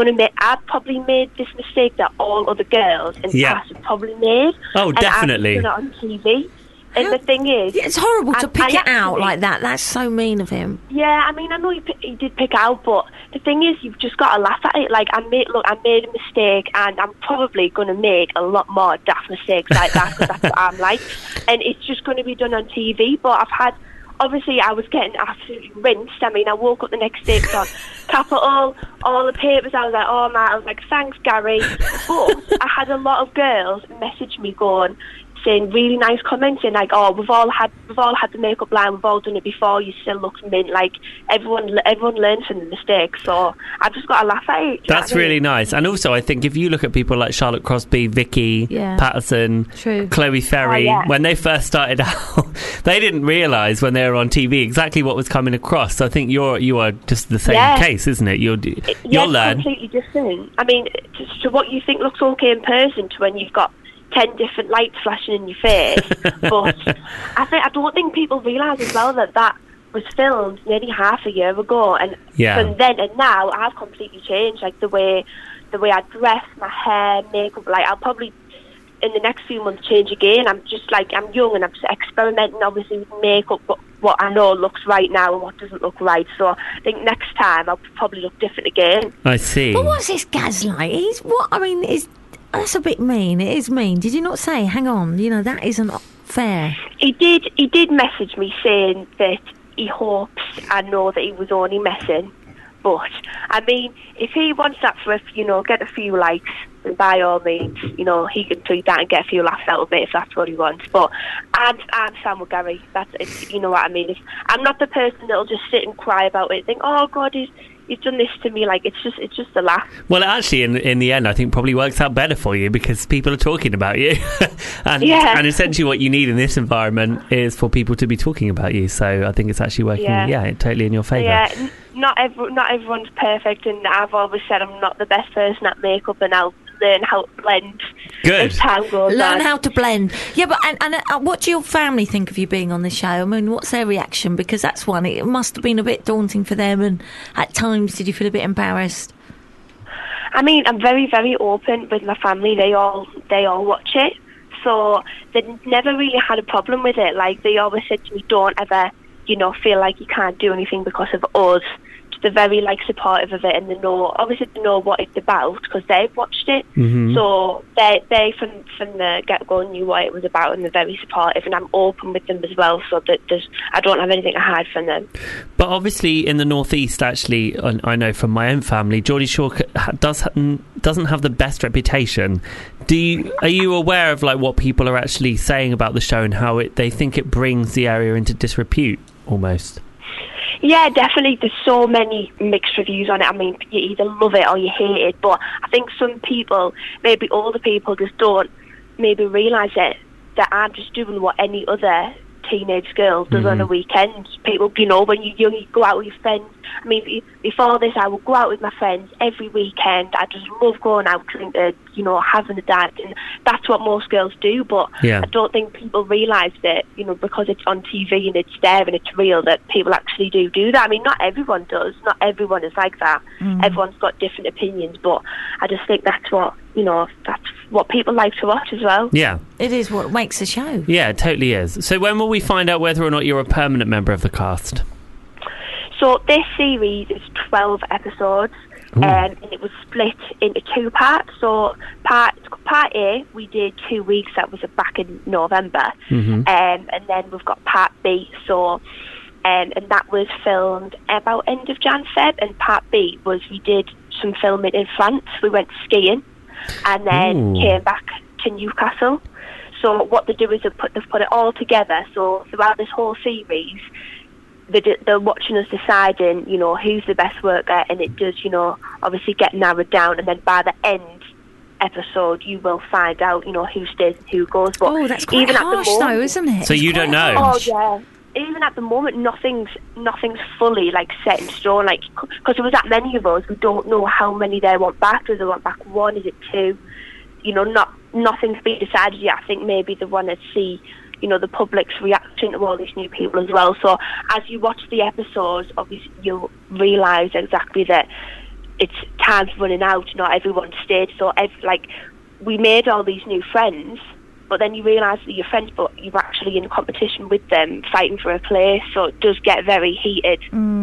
I probably made this mistake that all other girls in class have probably made. Oh, definitely. And I'm putting it on TV. And the thing is... Yeah, it's horrible to pick it out like that. That's so mean of him. Yeah, I mean, I know he did pick out, but the thing is, you've just got to laugh at it. Like, I made a mistake, and I'm probably going to make a lot more daft mistakes like that, because that's what I'm like. And it's just going to be done on TV, but obviously, I was getting absolutely rinsed. I mean, I woke up the next day, so capital, all the papers. I was like, oh, man. I was like, thanks, Gary. But I had a lot of girls message me saying really nice comments, saying like, oh, we've all had the makeup line, we've all done it before, you still look mint. Like, everyone learns from the mistakes, so I've just got to laugh at it. That's really nice. And also, I think if you look at people like Charlotte Crosby, Vicky Patterson, Chloe Ferry, when they first started out, they didn't realise when they were on TV exactly what was coming across. So I think you are just the same case, isn't it? You'll learn. Completely different. I mean, to what you think looks okay in person to when you've got 10 different lights flashing in your face. But I don't think people realise as well that was filmed nearly half a year ago, and from then and now I've completely changed. Like the way I dress, my hair, makeup. Like, I'll probably in the next few months change again. I'm just like, I'm young and I'm just experimenting obviously with makeup, but what I know looks right now and what doesn't look right. So I think next time I'll probably look different again. I see. But what's this Gaz like? That's a bit mean. It is mean. Did you not say, hang on, that isn't fair? He did message me saying that he hopes I know that he was only messing. But, I mean, if he wants that for, get a few likes, then by all means, he can tweet that and get a few laughs out of it if that's what he wants. But I'm Sam with Gary. You know what I mean? I'm not the person that'll just sit and cry about it and think, oh, God, he's done this to me. Like, it's just a laugh. Well, actually, in the end, I think probably works out better for you because people are talking about you, and essentially what you need in this environment is for people to be talking about you. So I think it's actually working, totally in your favour. Yeah, not everyone's perfect, and I've always said I'm not the best person at makeup, and I'll learn how to blend. Good. As time goes on. Learn how to blend. Yeah, but and what do your family think of you being on this show? I mean, what's their reaction? Because that's one. It must have been a bit daunting for them, and at times, did you feel a bit embarrassed? I mean, I'm very, very open with my family. They all watch it, so they never really had a problem with it. Like, they always said to me, "Don't ever, feel like you can't do anything because of us. they're very like supportive of it, and they know what it's about because they've watched it. So they from the get-go knew what it was about, and they're very supportive, and I'm open with them as well, so that I don't have anything to hide from them. But obviously in the Northeast, actually, I know from my own family, Geordie Shore doesn't have the best reputation. Are you aware of like what people are actually saying about the show and how they think it brings the area into disrepute almost? Yeah, definitely. There's so many mixed reviews on it. I mean, you either love it or you hate it. But I think some people, maybe older people, just don't maybe realise it, that I'm just doing what any other teenage girl does on a weekend. People, you know, when you're young, you go out with your friends. I mean, before this, I would go out with my friends every weekend. I just love going out, you know, having a dance, and that's what most girls do. But I don't think people realise that, you know, because it's on TV and it's there and it's real, that people actually do that. I mean, not everyone does. Not everyone is like that. Everyone's got different opinions, but I just think that's what, you know, that's what people like to watch as well. Yeah. It is what makes the show. Yeah, it totally is. So when will we find out whether or not you're a permanent member of the cast? So this series is 12 episodes, and it was split into 2 parts. So part A, we did 2 weeks. That was back in November. And then we've got part B. So, and that was filmed about end of Jan-Feb. And part B was we did some filming in France. We went skiing and then came back to Newcastle. So what they do is they've put it all together. So throughout this whole series, they're watching us deciding, you know, who's the best worker, and it does, you know, obviously get narrowed down, and then by the end episode you will find out, you know, who stays and who goes. But that's quite even harsh, at the moment, though, isn't it? So you don't know. Oh yeah. Even at the moment, nothing's fully like set in stone. Like, because there was that many of us, we don't know how many they want back. Do they want back 1? Is it 2? You know, nothing's been decided yet. I think maybe they want to see, you know, the public's reaction to all these new people as well. So as you watch the episodes, obviously you'll realise exactly that it's time's running out. Not everyone stayed. So we made all these new friends, but then you realise that you're friends, but you're actually in competition with them, fighting for a place. So it does get very heated.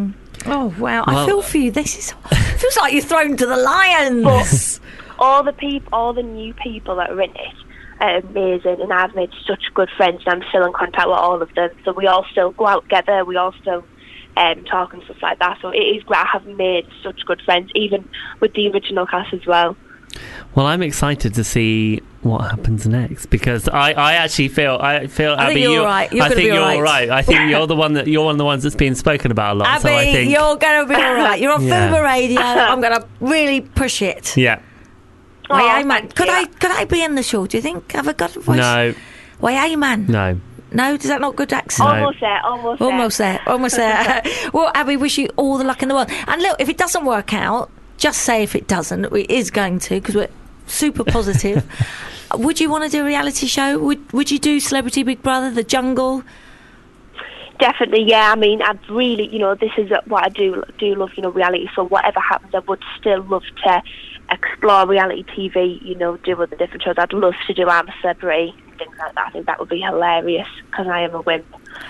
Oh wow! I feel for you. This feels like you're thrown to the lions. But all the new people that are in it are amazing, and I've made such good friends, and I'm still in contact with all of them. So we all still go out together. We all still talk and stuff like that. So it is great. I have made such good friends, even with the original cast as well. Well, I'm excited to see what happens next, because I actually feel I Abby, think you're all right. I think you're all right. I think you're one of the ones that's been spoken about a lot. Abby, so I think you're going to be all right. You're on Fuba Radio. I'm going to really push it. Yeah. Why, man? Could I be in the show? Do you think? Have I got a voice? No. Why, man? No. No, is that not good accent? No. Almost there. Well, Abby, wish you all the luck in the world. And look, if it doesn't work out, just say if it doesn't. It is going to, because we're super positive. Would you want to do a reality show? Would you do Celebrity Big Brother, The Jungle? Definitely, yeah. I mean, I'd really, you know, this is what I do love, you know, reality. So whatever happens, I would still love to explore reality TV, you know, do other different shows. I'd love to do I'm a Celebrity, things like that. I think that would be hilarious, because I am a wimp.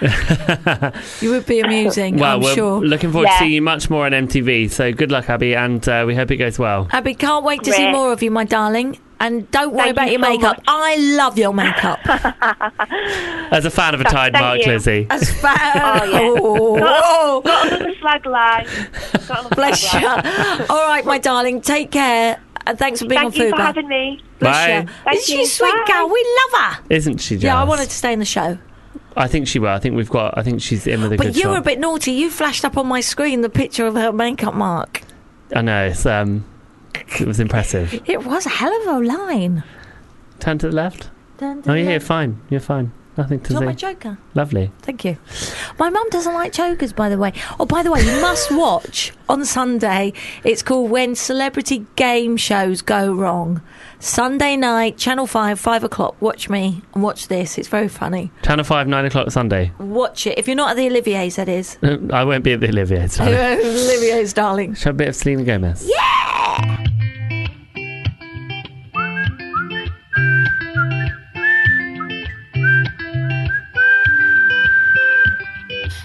You would be amusing, well, I'm we're sure. Looking forward to seeing you much more on MTV. So good luck, Abby, and we hope it goes well. Abby, can't wait to see more of you, my darling. And don't worry about your so makeup. much. I love your makeup. As a fan of a Tide Mark, Lizzie. As a fan. Got another slag line. Bless you. All right, my darling. Take care. And thanks for being on Fuba. Thank you for having me. Bye. Isn't she a sweet girl? We love her. Isn't she just? Yeah, I wanted to stay in the show. I think she will. I think she's in with a good shot. But you were a bit naughty. You flashed up on my screen the picture of her makeup mark. I know. It was impressive. It was a hell of a line. Turn to the left. You're fine. You're fine. Nothing to Do you see. want my joker? Lovely. Thank you. My mum doesn't like chokers, by the way. Oh, by the way, you must watch on Sunday. It's called When Celebrity Game Shows Go Wrong. Sunday night, Channel 5, 5 o'clock. Watch me and watch this. It's very funny. Channel 5, 9 o'clock Sunday. Watch it. If you're not at the Olivier's, that is. I won't be at the Olivier's, darling. Olivier's, darling. Show a bit of Selena Gomez. Yeah!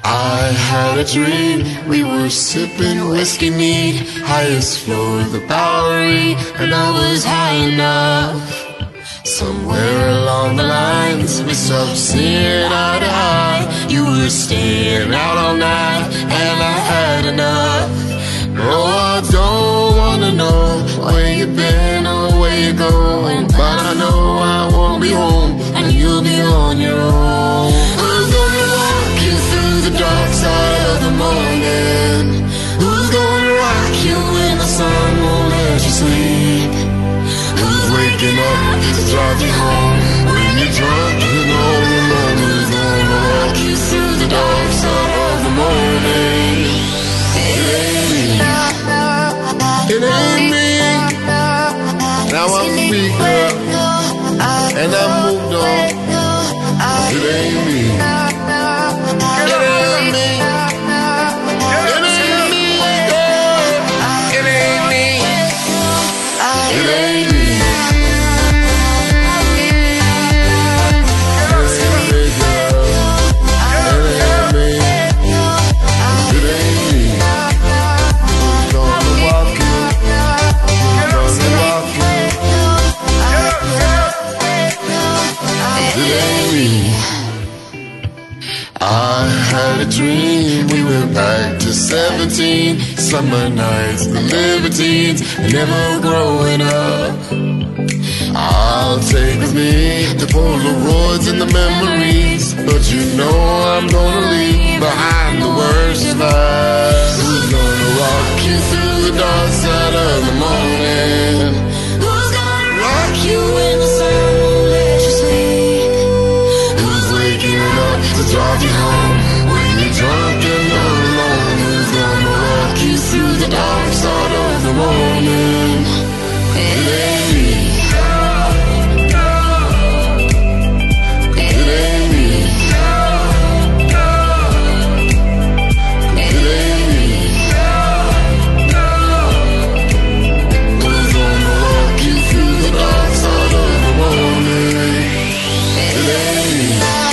I had a dream, we were sipping whiskey neat, highest floor of the Bowery, and I was high enough. Somewhere along the lines, we stopped seeing eye to eye. You were staying out all night, and I had enough. Oh, I don't wanna know where you've been or where you're going, but I know I won't be home, and you'll be on your own. Who's gonna walk you through the dark side of the morning? Who's gonna rock you when the sun won't let you sleep? Who's waking up to drive you home when you're drunk and all alone? Who's gonna walk you through the dark side of the morning? It ain't me. It ain't me. Now I'm free, girl, and I moved on. It ain't me. It ain't me. It ain't me, girl. It ain't me. It ain't me. I had a dream, we went back to 17, summer nights, the libertines, never growing up. I'll take with me the Polaroids and the memories, but you know I'm gonna leave behind the worst of us. Who's gonna walk you through the dark side of the morning? Who's gonna rock you when the sun won't let you sleep? Who's waking up to drive you home when you're drunk and all alone? Who's gonna walk you through the dark side of the morning? It ain't me. It ain't me. It ain't me. Who's gonna walk you through the dark side of the morning? It ain't me.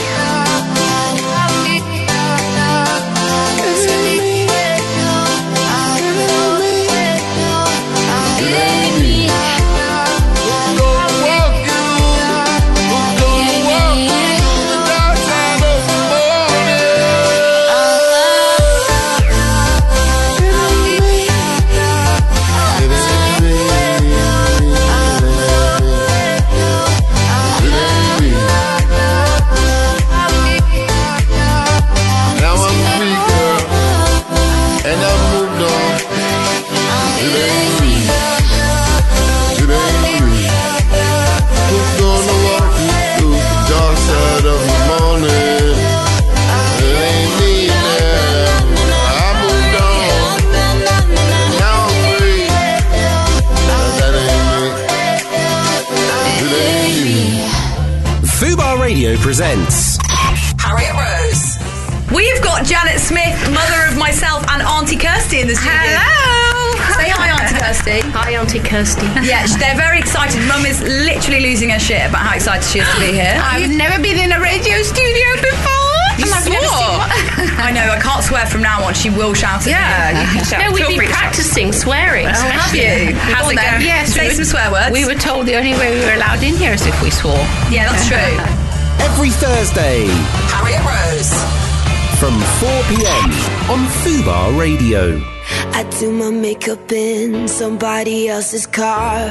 Presents Harriet Rose. We've got Janet Smith, mother of myself and Auntie Kirsty in the studio. Hello. Say hi, Auntie Kirsty. Hi, Auntie Kirsty. Yeah, they're very excited. Mum is literally losing her shit about how excited she is to be here. I've never been in a radio studio before. You swore. I know, I can't swear from now on. She will shout at me. Yeah, you can shout. No, we've been practicing swearing. Oh, have you? How's it going? Yes. Say some swear words. We were told the only way we were allowed in here is if we swore. Yeah, that's true. every Thursday Harriet Rose from 4 p.m. on Fubar Radio. I do my makeup in somebody else's car.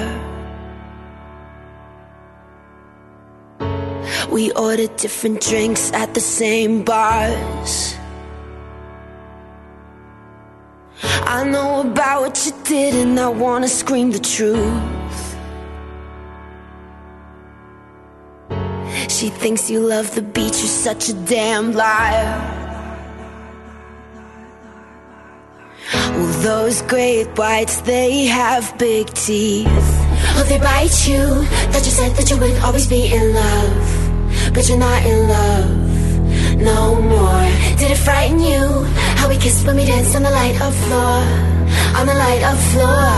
We order different drinks at the same bars. I know about what you did and I wanna scream the truth. She thinks you love the beach, you're such a damn liar. Well, those great whites, they have big teeth. Oh, they bite you. That you said that you would always be in love, but you're not in love no more. Did it frighten you how we kissed when we danced on the light of floor, on the light of floor?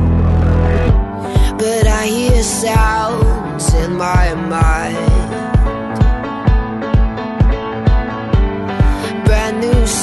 But I hear sounds in my mind, brand new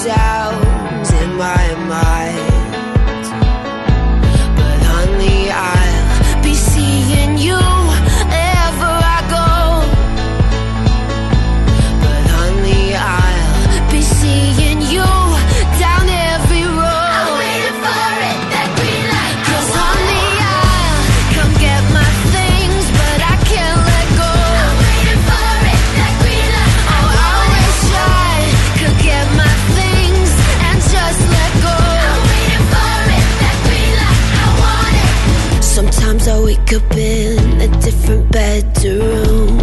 So we could build a different bedroom.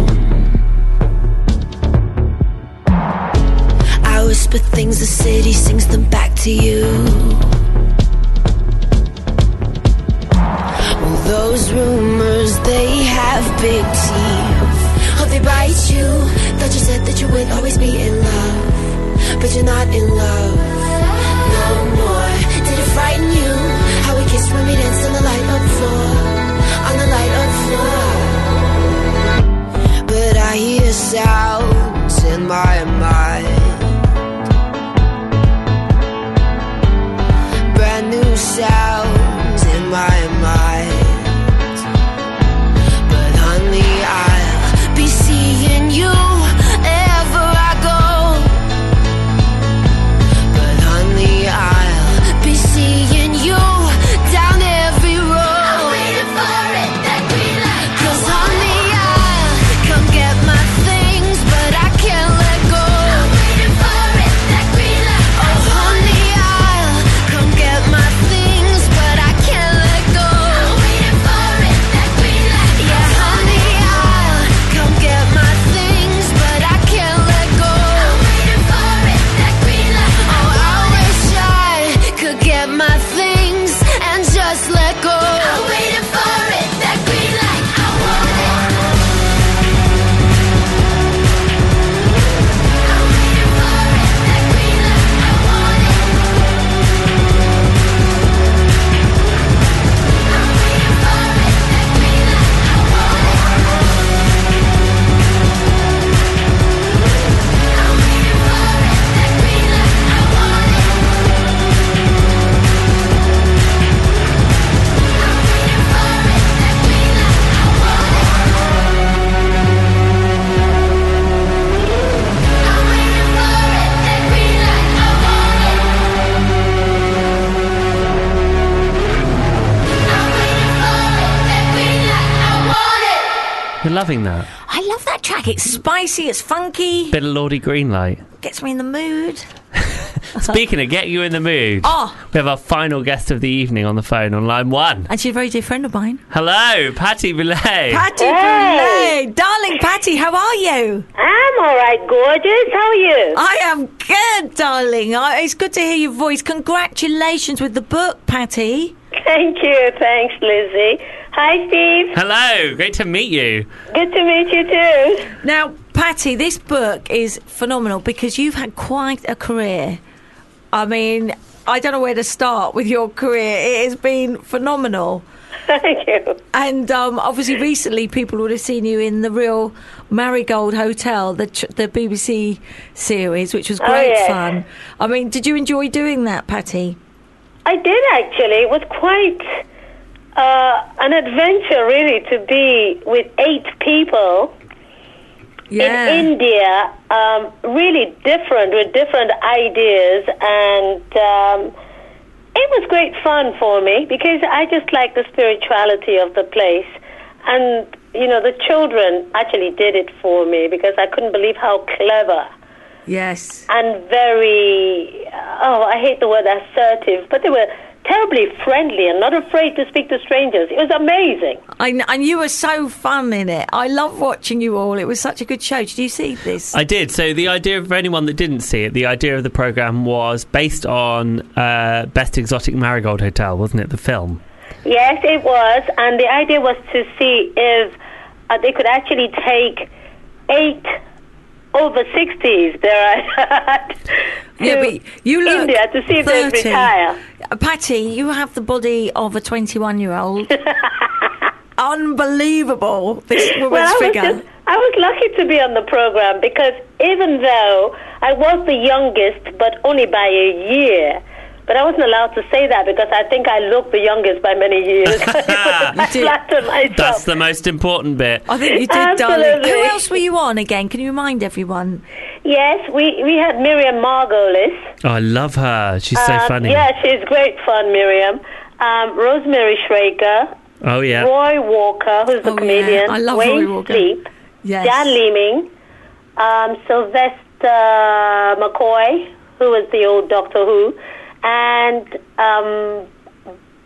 I whisper things, the city sings them back to you. Well, those rumors, they have big teeth. Oh, they bite you. Thought you said that you would always be in love, but you're not in love no more. Did it frighten you? How we kissed when we danced on the light up floor, on the light up floor. But I hear sounds in my mind, brand new sounds in my mind. But honey, I'll be seeing you wherever I go. But honey, I'll be seeing you down every road. I'm waiting for it, that green light. 'Cause honey, I'll come get my things, but I can't let go. I'm waiting for it, that green light. Oh honey, I'll come get my things, but I can't let go. I'm waiting for it, that green light. Yeah, honey, I'll come get my things, but I can't let go. I'm waiting for it, that green light. Oh, I wish I could get my things and just let go. I'm waiting for it, that green light. I want it. I'm waiting for it, that green light. I want it. I'm waiting for it, that green light. I want it. I'm waiting for it, that green light. I want it. You're loving that. I love that track. It's spicy, it's funky, Bit of Lordy Greenlight. gets me in the mood. Speaking of getting you in the mood, Oh. we have our final guest of the evening on the phone on line 1. And she's a very dear friend of mine. Hello, Patty Boulay. Patty Boulay. Darling Patty, how are you? I'm all right, gorgeous. How are you? I am good, darling. It's good to hear your voice. Congratulations with the book, Patty. Thank you. Thanks, Lizzie. Hi, Steve. Hello, great to meet you. Good to meet you, too. Now, Patty, this book is phenomenal because you've had quite a career. I mean, I don't know where to start with your career. It has been phenomenal. Thank you. And obviously, recently, people would have seen you in the Real Marigold Hotel, the BBC series, which was great fun. I mean, did you enjoy doing that, Patty? I did, actually. It was quite an adventure, really, to be with 8 people in India, really different, with different ideas, and it was great fun for me because I just like the spirituality of the place. And, you know, the children actually did it for me because I couldn't believe how clever. Yes. And very, I hate the word assertive, but they were terribly friendly and not afraid to speak to strangers. It was amazing. And you were so fun in it. I love watching you all. It was such a good show. Did you see this? I did. So the idea, for anyone that didn't see it, the idea of the programme was based on Best Exotic Marigold Hotel, wasn't it, the film? Yes, it was. And the idea was to see if they could actually take 8 over 60s there but you look India to see if 30. they'd retire. Patty, you have the body of a 21-year-old. Unbelievable, this woman's figure. I was lucky to be on the program because even though I was the youngest, but only by a year, but I wasn't allowed to say that because I think I looked the youngest by many years. I flattered myself. That's the most important bit. I think you did, darling. Who else were you on again? Can you remind everyone? Yes, we had Miriam Margolis. Oh, I love her. She's so funny. Yeah, she's great fun, Miriam. Rosemary Schrager. Oh, yeah. Roy Walker, who's the comedian. I love Wayne Roy Walker. Sleep. Yes. Dan Leeming. Sylvester McCoy, who was the old Doctor Who. And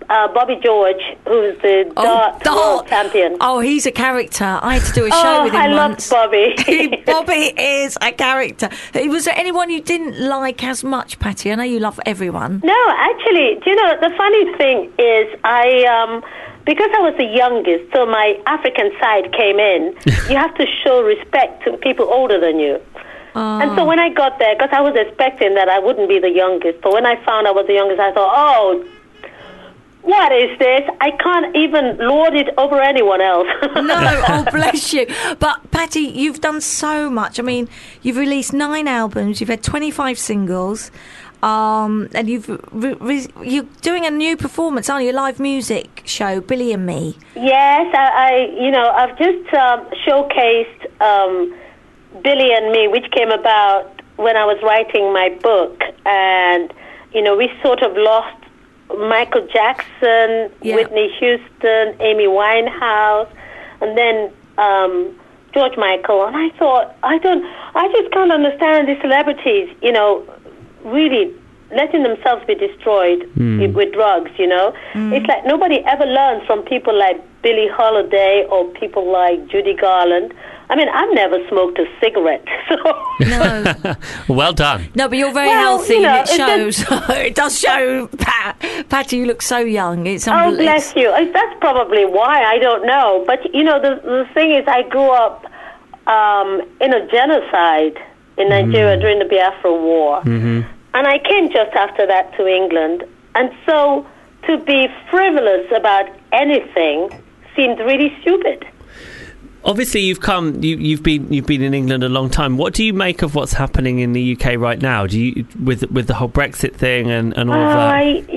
Bobby George, who's the dart world champion. Oh, he's a character. I had to do a show with him I once. love Bobby. Bobby is a character. Was there anyone you didn't like as much, Patty? I know you love everyone. No, actually, do you know, the funny thing is because I was the youngest, so my African side came in, you have to show respect to people older than you. And so when I got there, because I was expecting that I wouldn't be the youngest, but when I found I was the youngest, I thought, oh, what is this? I can't even lord it over anyone else. No, oh, bless you. But, Patty, you've done so much. I mean, you've released 9 albums, you've had 25 singles, and you're doing a new performance, aren't you? A live music show, Billy and Me. Yes, I've just showcased Billy and Me, which came about when I was writing my book. And, we sort of lost Michael Jackson, Whitney Houston, Amy Winehouse, and then George Michael. And I thought, I just can't understand these celebrities, really letting themselves be destroyed with drugs, It's like nobody ever learns from people like Billie Holiday or people like Judy Garland. I mean, I've never smoked a cigarette, so... No. Well done. No, but you're very healthy, and it shows. It does show, Patty, you look so young. It's oh, bless you. That's probably why, I don't know. But, the thing is, I grew up in a genocide in Nigeria during the Biafra War. Mm-hmm. And I came just after that to England. And so to be frivolous about anything seemed really stupid. Obviously, you've been in England a long time. What do you make of what's happening in the UK right now? Do you with the whole Brexit thing and all of that?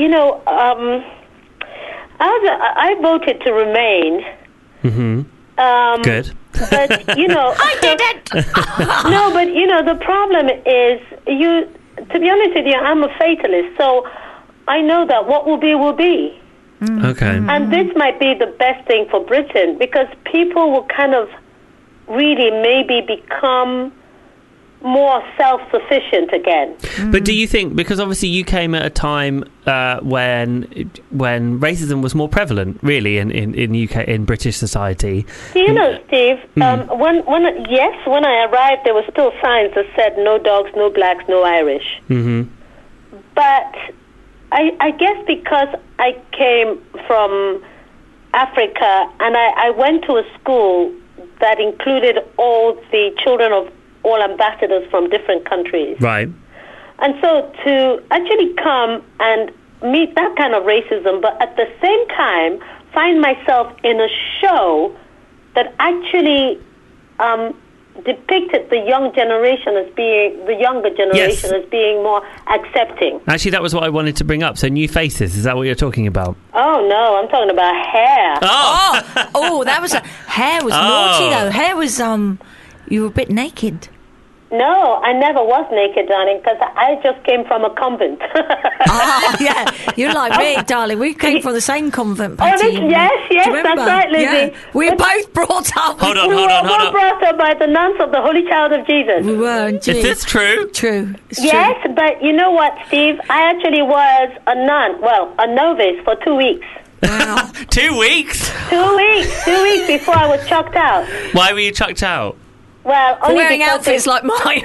I voted to remain. Mm-hmm. Good. But I didn't. No, but the problem is to be honest with you, I'm a fatalist, so I know that what will be will be. Okay. And this might be the best thing for Britain, because people will kind of really maybe become more self-sufficient again. But do you think, because obviously you came at a time when racism was more prevalent, really, in UK, in British society? Do you know, Steve, when I arrived, there were still signs that said no dogs, no blacks, no Irish. Mm-hmm. But I guess because I came from Africa and I went to a school that included all the children of all ambassadors from different countries. Right. And so to actually come and meet that kind of racism, but at the same time find myself in a show that actually depicted the younger generation as being more accepting. Actually, that was what I wanted to bring up. So, New Faces, is that what you're talking about? Oh no, I'm talking about Hair. That was Hair was naughty though. Hair was you were a bit naked. No, I never was naked, darling, because I just came from a convent. Yeah, you're like me, darling. We came from the same convent, Patty. Yes, that's right, Lizzie. Yeah. We were both brought up. Hold on. We were brought up by the nuns of the Holy Child of Jesus. We were, indeed. Is this true? True. Yes, but you know what, Steve? I actually was a nun, a novice for 2 weeks. Wow. 2 weeks? 2 weeks. 2 weeks before I was chucked out. Why were you chucked out? Well, for wearing outfits like mine.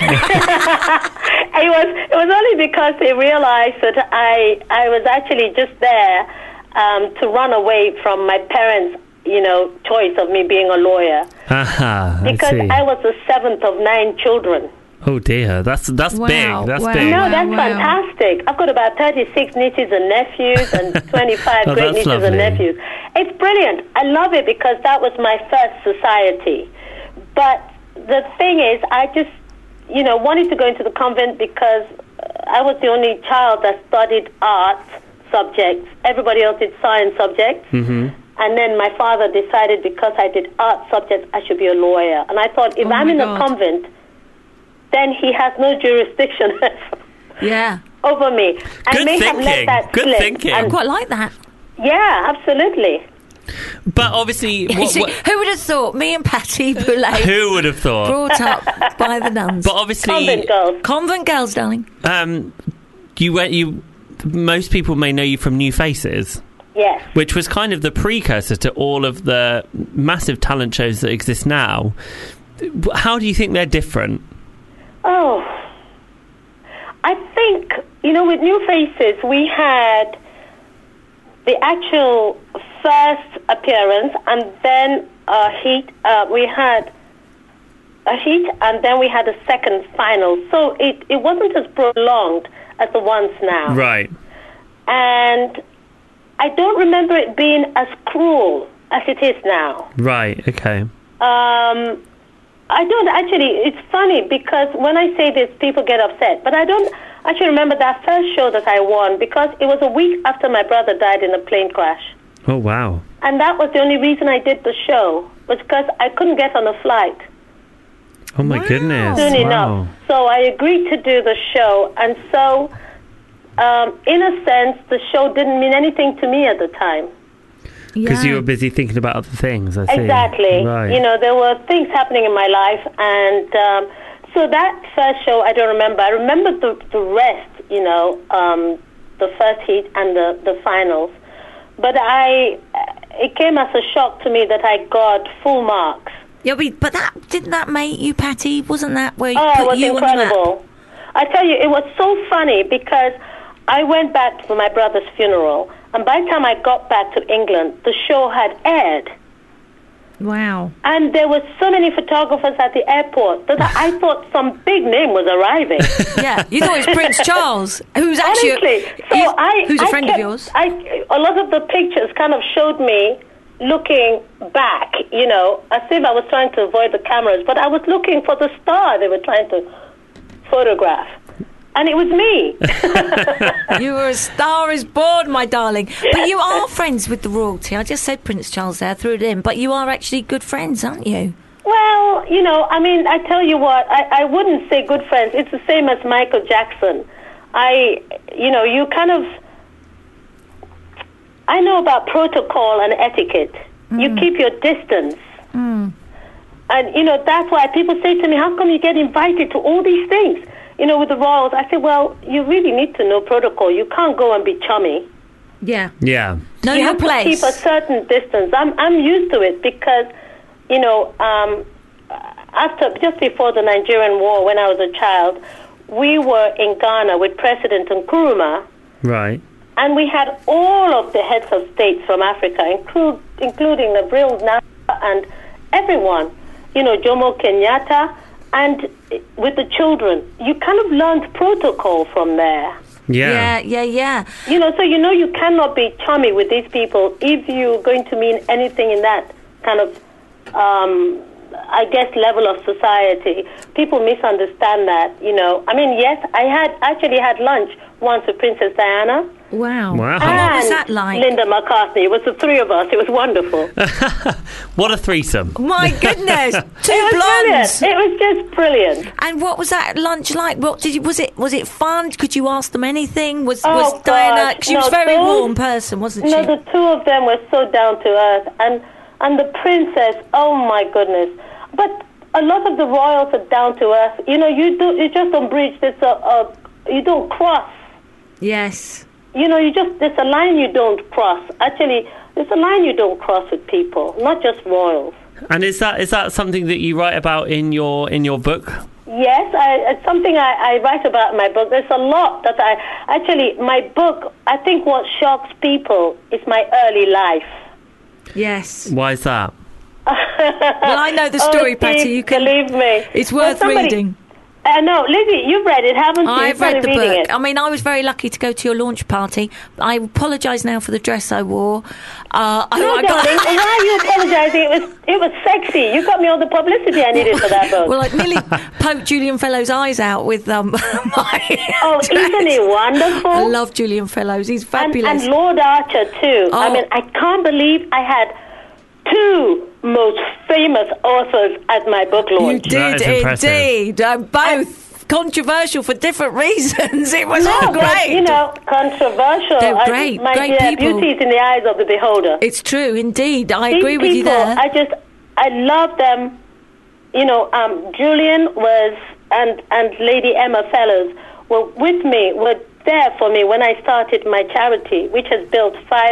It was only because they realized that I was actually just there to run away from my parents' choice of me being a lawyer. Because I was the 7th of 9 children. Oh dear, that's wow. big. That's big. No, that's fantastic. I've got about 36 nieces and nephews and 25 great nieces lovely. and nephews. It's brilliant. I love it because that was my first society. But the thing is, I just, wanted to go into the convent because I was the only child that studied art subjects. Everybody else did science subjects. Mm-hmm. And then my father decided because I did art subjects, I should be a lawyer. And I thought, if I'm in a convent, then he has no jurisdiction over me. I may have let that slip. Good thinking. I quite like that. Yeah, absolutely. But obviously... who would have thought? Me and Patty Boulay. Who would have thought? Brought up by the nuns. But obviously... Convent girls, darling. Most people may know you from New Faces. Yes. Which was kind of the precursor to all of the massive talent shows that exist now. How do you think they're different? Oh, I think, with New Faces, we had the actual first appearance, and then we had a heat, and then we had a second final. So it wasn't as prolonged as the ones now. Right. And I don't remember it being as cruel as it is now. Right, okay. I don't actually, it's funny because when I say this, people get upset, but I don't actually remember that first show that I won because it was a week after my brother died in a plane crash. Oh, wow. And that was the only reason I did the show, was because I couldn't get on a flight. Oh, my goodness. Soon enough. So I agreed to do the show, and so, in a sense, the show didn't mean anything to me at the time. Because you were busy thinking about other things, I see. Exactly. Right. There were things happening in my life, and so that first show I don't remember. I remember the rest, the first heat and the finals. But it came as a shock to me that I got full marks. Yeah, but didn't that make you, Patty? Wasn't that where you it put was you incredible. on the map? I tell you, it was so funny because I went back for my brother's funeral, and by the time I got back to England, the show had aired. Wow. And there were so many photographers at the airport that I thought some big name was arriving. Yeah, you thought it was Prince Charles, who's actually Honestly, who's a friend of yours. A lot of the pictures kind of showed me looking back, as if I was trying to avoid the cameras, but I was looking for the star they were trying to photograph. And it was me. You were a star is born, my darling. But you are friends with the royalty. I just said Prince Charles there, threw it in. But you are actually good friends, aren't you? Well, I tell you what, I wouldn't say good friends. It's the same as Michael Jackson. You kind of... I know about protocol and etiquette. You keep your distance. And, that's why people say to me, how come you get invited to all these things? With the royals, I say, well, you really need to know protocol. You can't go and be chummy. Yeah. Yeah. Know you your have place. To keep a certain distance. I'm used to it because, just before the Nigerian war, when I was a child, we were in Ghana with President Nkrumah. Right. And we had all of the heads of states from Africa, including the real NASA and everyone, Jomo Kenyatta. And with the children, you kind of learned protocol from there. Yeah. So you cannot be chummy with these people if you're going to mean anything in that kind of, level of society. People misunderstand that, yes, I actually had lunch once with Princess Diana. Wow. And what was that like? Linda McCartney. It was the three of us. It was wonderful. What a threesome. My goodness. Two it was blondes. Brilliant. It was just brilliant. And what was that lunch like? Was it fun? Could you ask them anything? Was God. Diana... She was a very warm person, wasn't she? No, the two of them were so down to earth. And the princess, oh my goodness. But a lot of the royals are down to earth. You just don't breach. You don't cross. Yes. There's a line you don't cross. Actually, there's a line you don't cross with people, not just royals. And is that something that you write about in your book? Yes, it's something I write about in my book. There's a lot that my book, I think what shocks people is my early life. Yes. Why is that? Well, I know the story, Patty. You can believe me. It's worth reading. No, Lizzie, you've read it, haven't you? I've read the book. It. I mean, I was very lucky to go to your launch party. I apologise now for the dress I wore. Darling, why are you apologising? It was sexy. You got me all the publicity I needed for that book. Well, I nearly poked Julian Fellowes' eyes out with my dress. Isn't he wonderful? I love Julian Fellowes. He's fabulous. And Lord Archer, too. Oh. I mean, I can't believe I had two most famous authors at my book launch. You did indeed. Both controversial for different reasons. It was all great. But, controversial. They're great. Great people. Beauty is in the eyes of the beholder. It's true, indeed. I agree with you there. I love them. Julian was and Lady Emma Fellowes were with me. Were there for me when I started my charity, which has built 5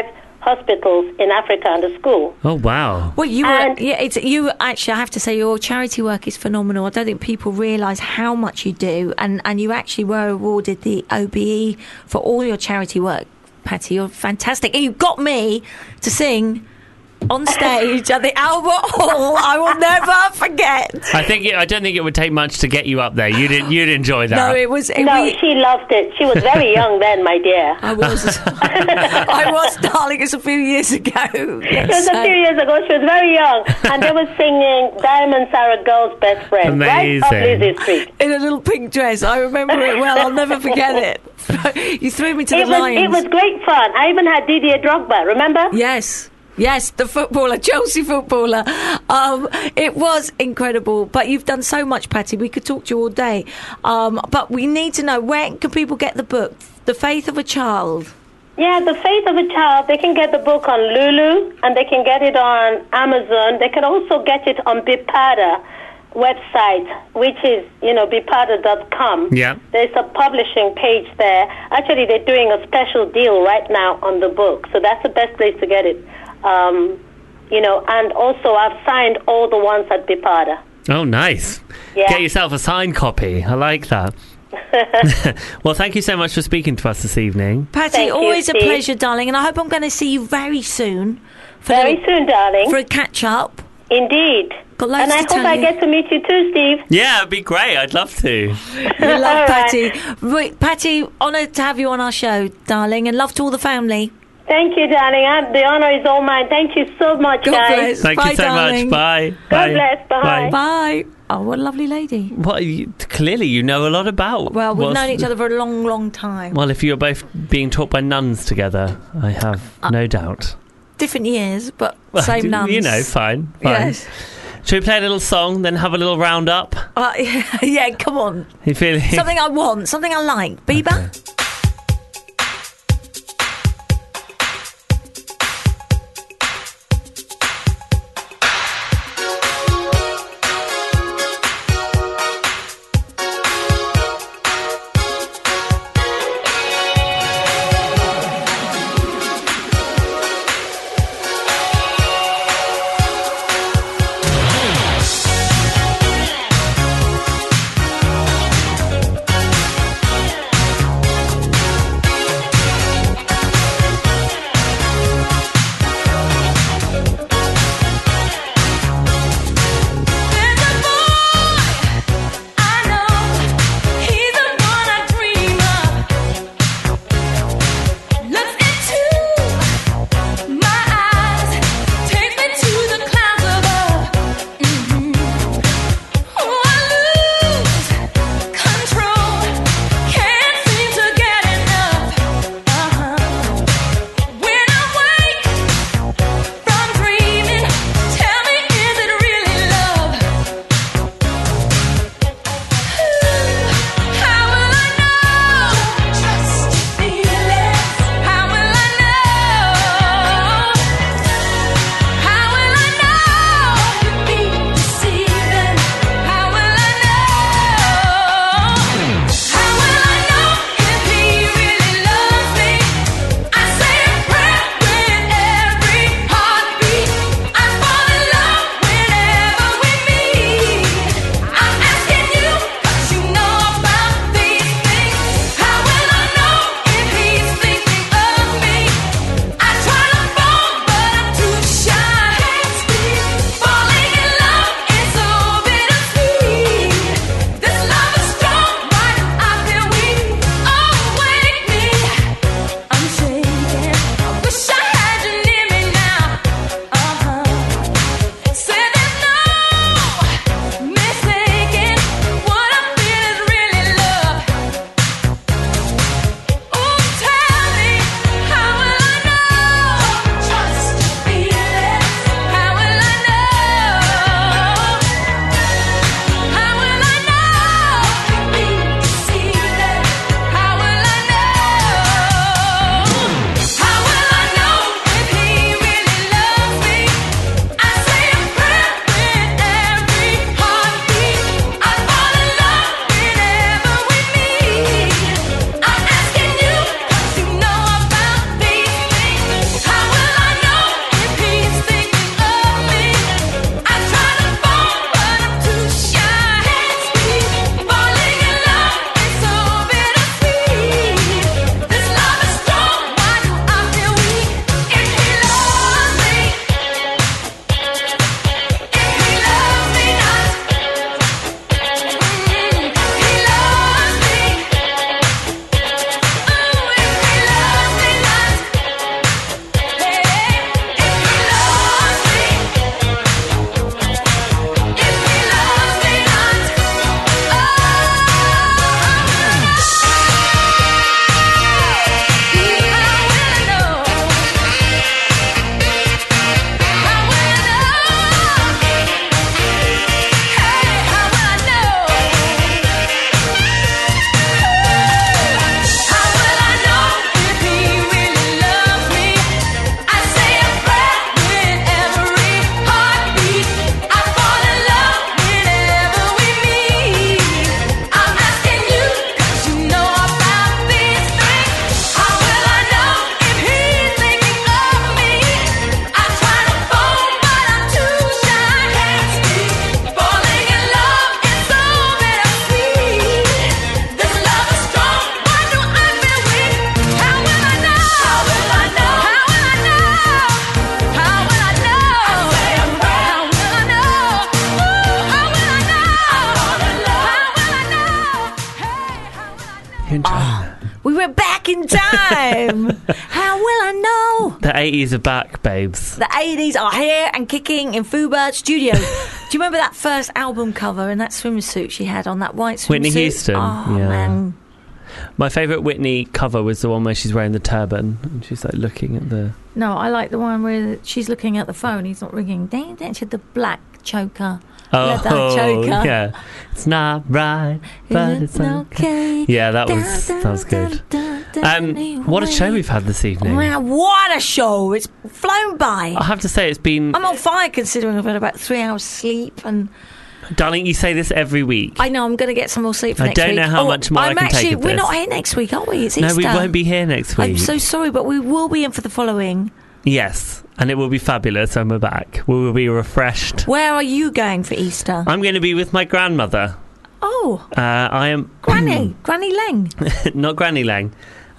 hospitals in Africa under school. Oh, wow. Well, you actually, I have to say, your charity work is phenomenal. I don't think people realise how much you do, and you actually were awarded the OBE for all your charity work, Patty. You're fantastic. And you got me to sing on stage at the Albert Hall. I will never forget. I don't think it would take much to get you up there. You'd enjoy that. No, it was. She loved it. She was very young then, my dear. I was. I was, darling. It's a few years ago. It was a few years ago. She was very young, and they were singing "Diamonds Are a Girl's Best Friend" right up Lizzie Street in a little pink dress. I remember it well. I'll never forget it. You threw me to the lions. It was great fun. I even had Didier Drogba. Remember? Yes, the footballer, Chelsea footballer. It was incredible. But you've done so much, Patty. We could talk to you all day. But we need to know, where can people get the book, The Faith of a Child? Yeah, The Faith of a Child. They can get the book on Lulu, and they can get it on Amazon. They can also get it on Bipada website, which is, bipada.com. Yeah. There's a publishing page there. Actually, they're doing a special deal right now on the book. So that's the best place to get it. And also I've signed all the ones at Bipada. Oh, nice. Yeah. Get yourself a signed copy. I like that. Well, thank you so much for speaking to us this evening. Patty, always a pleasure, darling, and I hope I'm going to see you very soon. Soon, darling. For a catch-up. Indeed. Got loads and I to hope tell I you. get to meet you too, Steve. Yeah, it'd be great. I'd love to. We love Patty. Right, Patty, honoured to have you on our show, darling, and love to all the family. Thank you, darling. The honour is all mine. Thank you so much, God guys. bless. Thank Bye, you so darling. much. Bye. God bless. Bye. Bye. Oh, what a lovely lady. Well, clearly you know a lot about. Well, we've known each other for a long, long time. Well, if you're both being taught by nuns together, I have no doubt. Different years, but same nuns. Fine. Yes. Should we play a little song, then have a little round up? Yeah, come on. You feeling something I want, something I like. Bieber? Okay. Thank fucking time. How will I know? The 80s are back, babes. The 80s are here and kicking in Fubar Studio. Do you remember that first album cover and that swimsuit she had on, that white swimsuit? Whitney Houston. Oh, yeah. man. My favourite Whitney cover was the one where she's wearing the turban and she's like looking at the... No, I like the one where she's looking at the phone. He's not ringing. Dang, she had the black choker. Leather choker. Yeah. It's not right, but it's okay. Yeah, that was good. What a show we've had this evening. Wow, what a show. It's flown by. I have to say, it's been... I'm on fire considering I've had about 3 hours sleep and... Darling, you say this every week. I know, I'm going to get some more sleep for next week. I don't know how much more I can take of this. We're not here next week, are we? It's Easter. No, we won't be here next week. I'm so sorry, but we will be in for the following. Yes, and it will be fabulous when we're back. We will be refreshed. Where are you going for Easter? I'm going to be with my grandmother. Oh. I am... Granny Lang. Not Granny Lang.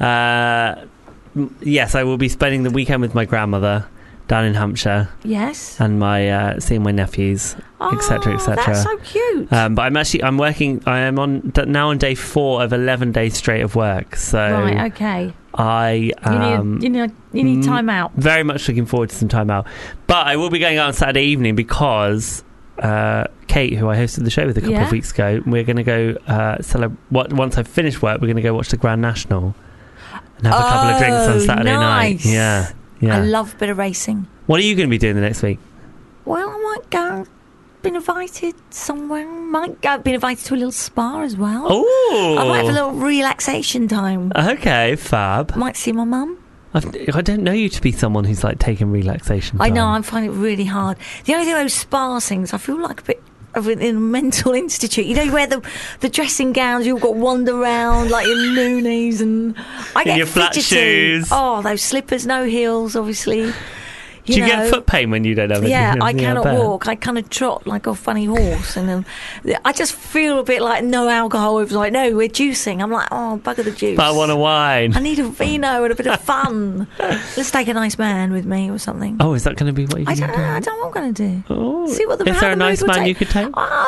Yes, I will be spending the weekend with my grandmother down in Hampshire. Yes. And my seeing my nephews, etc., etc. That's so cute. But I'm working. I am now on day 4 of 11 days straight of work. So right, okay. You need time out. Very much looking forward to some time out. But I will be going out on Saturday evening because Kate, who I hosted the show with a couple of weeks ago, we're going to go once I've finished work, we're going to go watch the Grand National and have a couple of drinks on Saturday night. Yeah. I love a bit of racing. What are you going to be doing the next week? Well, I might go. Been invited somewhere. Might go. Been invited to a little spa as well. Oh, I might have a little relaxation time. Okay, fab. Might see my mum. I don't know you to be someone who's like taking relaxation time. I know. I find it really hard. The only thing those spa things, I feel like a bit of in a mental institute. You know, you wear the dressing gowns, you've got to wander around like your loonies, and I get your flat shoes. Oh, those slippers, no heels, obviously. Do you get foot pain when you don't have it? Yeah, I cannot walk. I kind of trot like a funny horse, and I just feel a bit like no alcohol. It was like, no, we're juicing. I'm like, oh, bugger the juice. But I want a wine. I need a vino and a bit of fun. Let's take a nice man with me or something. Oh, is that going to be what you're going to do? I don't know what I'm going to do. Oh. See what the Is there a nice man you could take?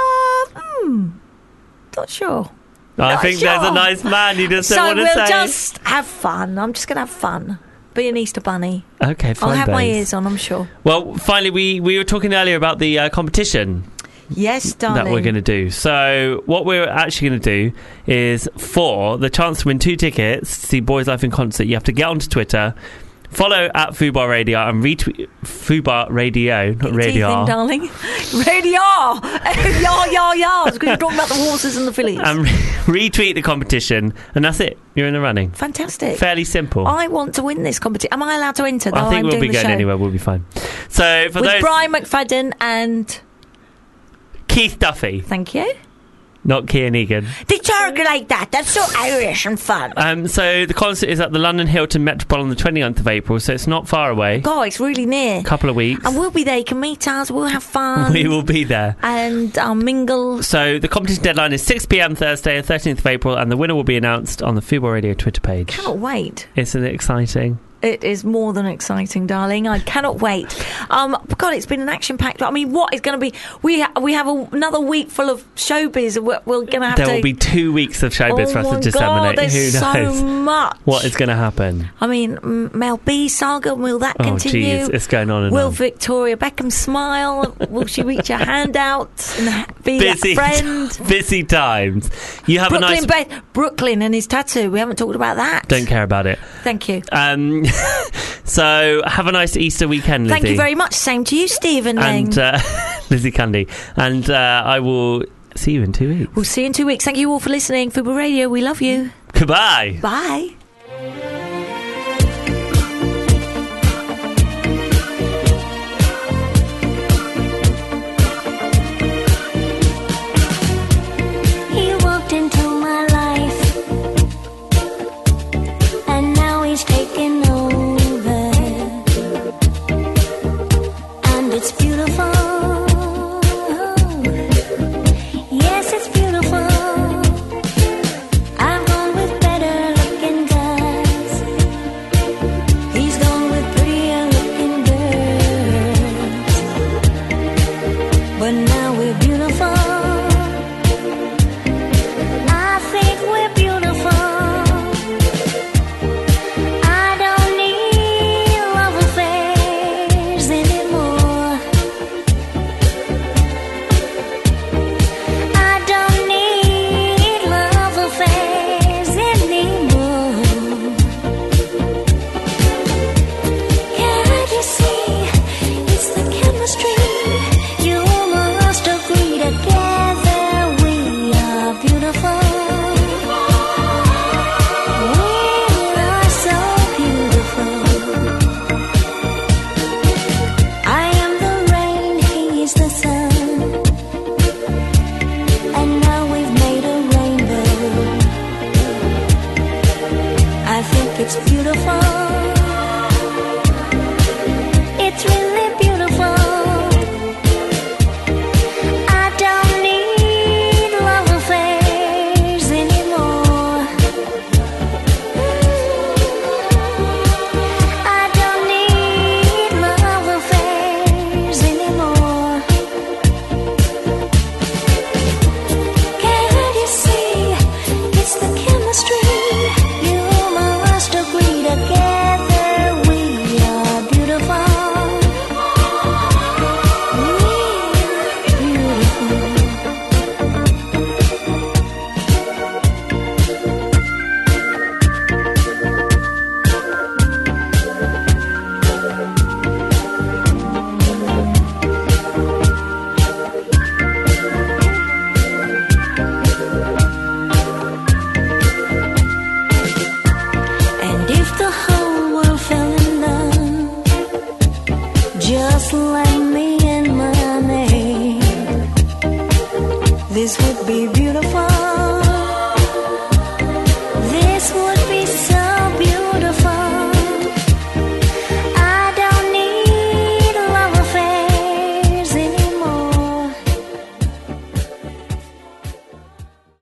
Not sure. I think there's a nice man you just don't want to say. So we'll just have fun. I'm just going to have fun. Be an Easter bunny. Okay, fine. I'll have my ears on, I'm sure. Well, finally, we were talking earlier about the competition. Yes, darling. That we're going to do. So what we're actually going to do is, for the chance to win 2 tickets to see Boys Life in concert, you have to get onto Twitter, follow at Fubar Radio and retweet Fubar Radio, not Radio, darling. Radio, yeah. Because you're talking about the horses and the fillies. And retweet the competition, and that's it. You're in the running. Fantastic. Fairly simple. I want to win this competition. Am I allowed to enter? I think we'll be going anywhere. We'll be fine. So for with Brian McFadden and Keith Duffy. Thank you. Not Kian Egan. They talk like that. That's so Irish and fun. So the concert is at the London Hilton Metropole on the 29th of April, so it's not far away. God, it's really near. Couple of weeks. And we'll be there. You can meet us. We'll have fun. We will be there. And mingle. So the competition deadline is 6 p.m. Thursday, 13th of April, and the winner will be announced on the Fubar Radio Twitter page. Cannot wait. Isn't it exciting? It is more than exciting, darling. I cannot wait. God, it's been an action-packed... I mean, what is going to be... We have another week full of showbiz. We're going to have There will be 2 weeks of showbiz for us to disseminate. There's Who knows so much. What is going to happen? I mean, Mel B saga, will that continue? Oh, jeez, it's going on and will on. Victoria Beckham smile? Will she reach her hand out and be busy, a friend? Busy times. You have Brooklyn and his tattoo. We haven't talked about that. Don't care about it. Thank you. So have a nice Easter weekend, Lizzie. Thank you very much. Same to you, Stephen. And Lizzie Candy. And I will see you in 2 weeks. We'll see you in 2 weeks. Thank you all for listening. Fubar Radio, we love you. Goodbye. Bye. He walked into my life, and now he's taking over, and it's beautiful. Yes, it's beautiful. I've gone with better looking guys. He's gone with prettier looking girls, but now we're beautiful. I think we're beautiful. find me in Miami. This would be beautiful.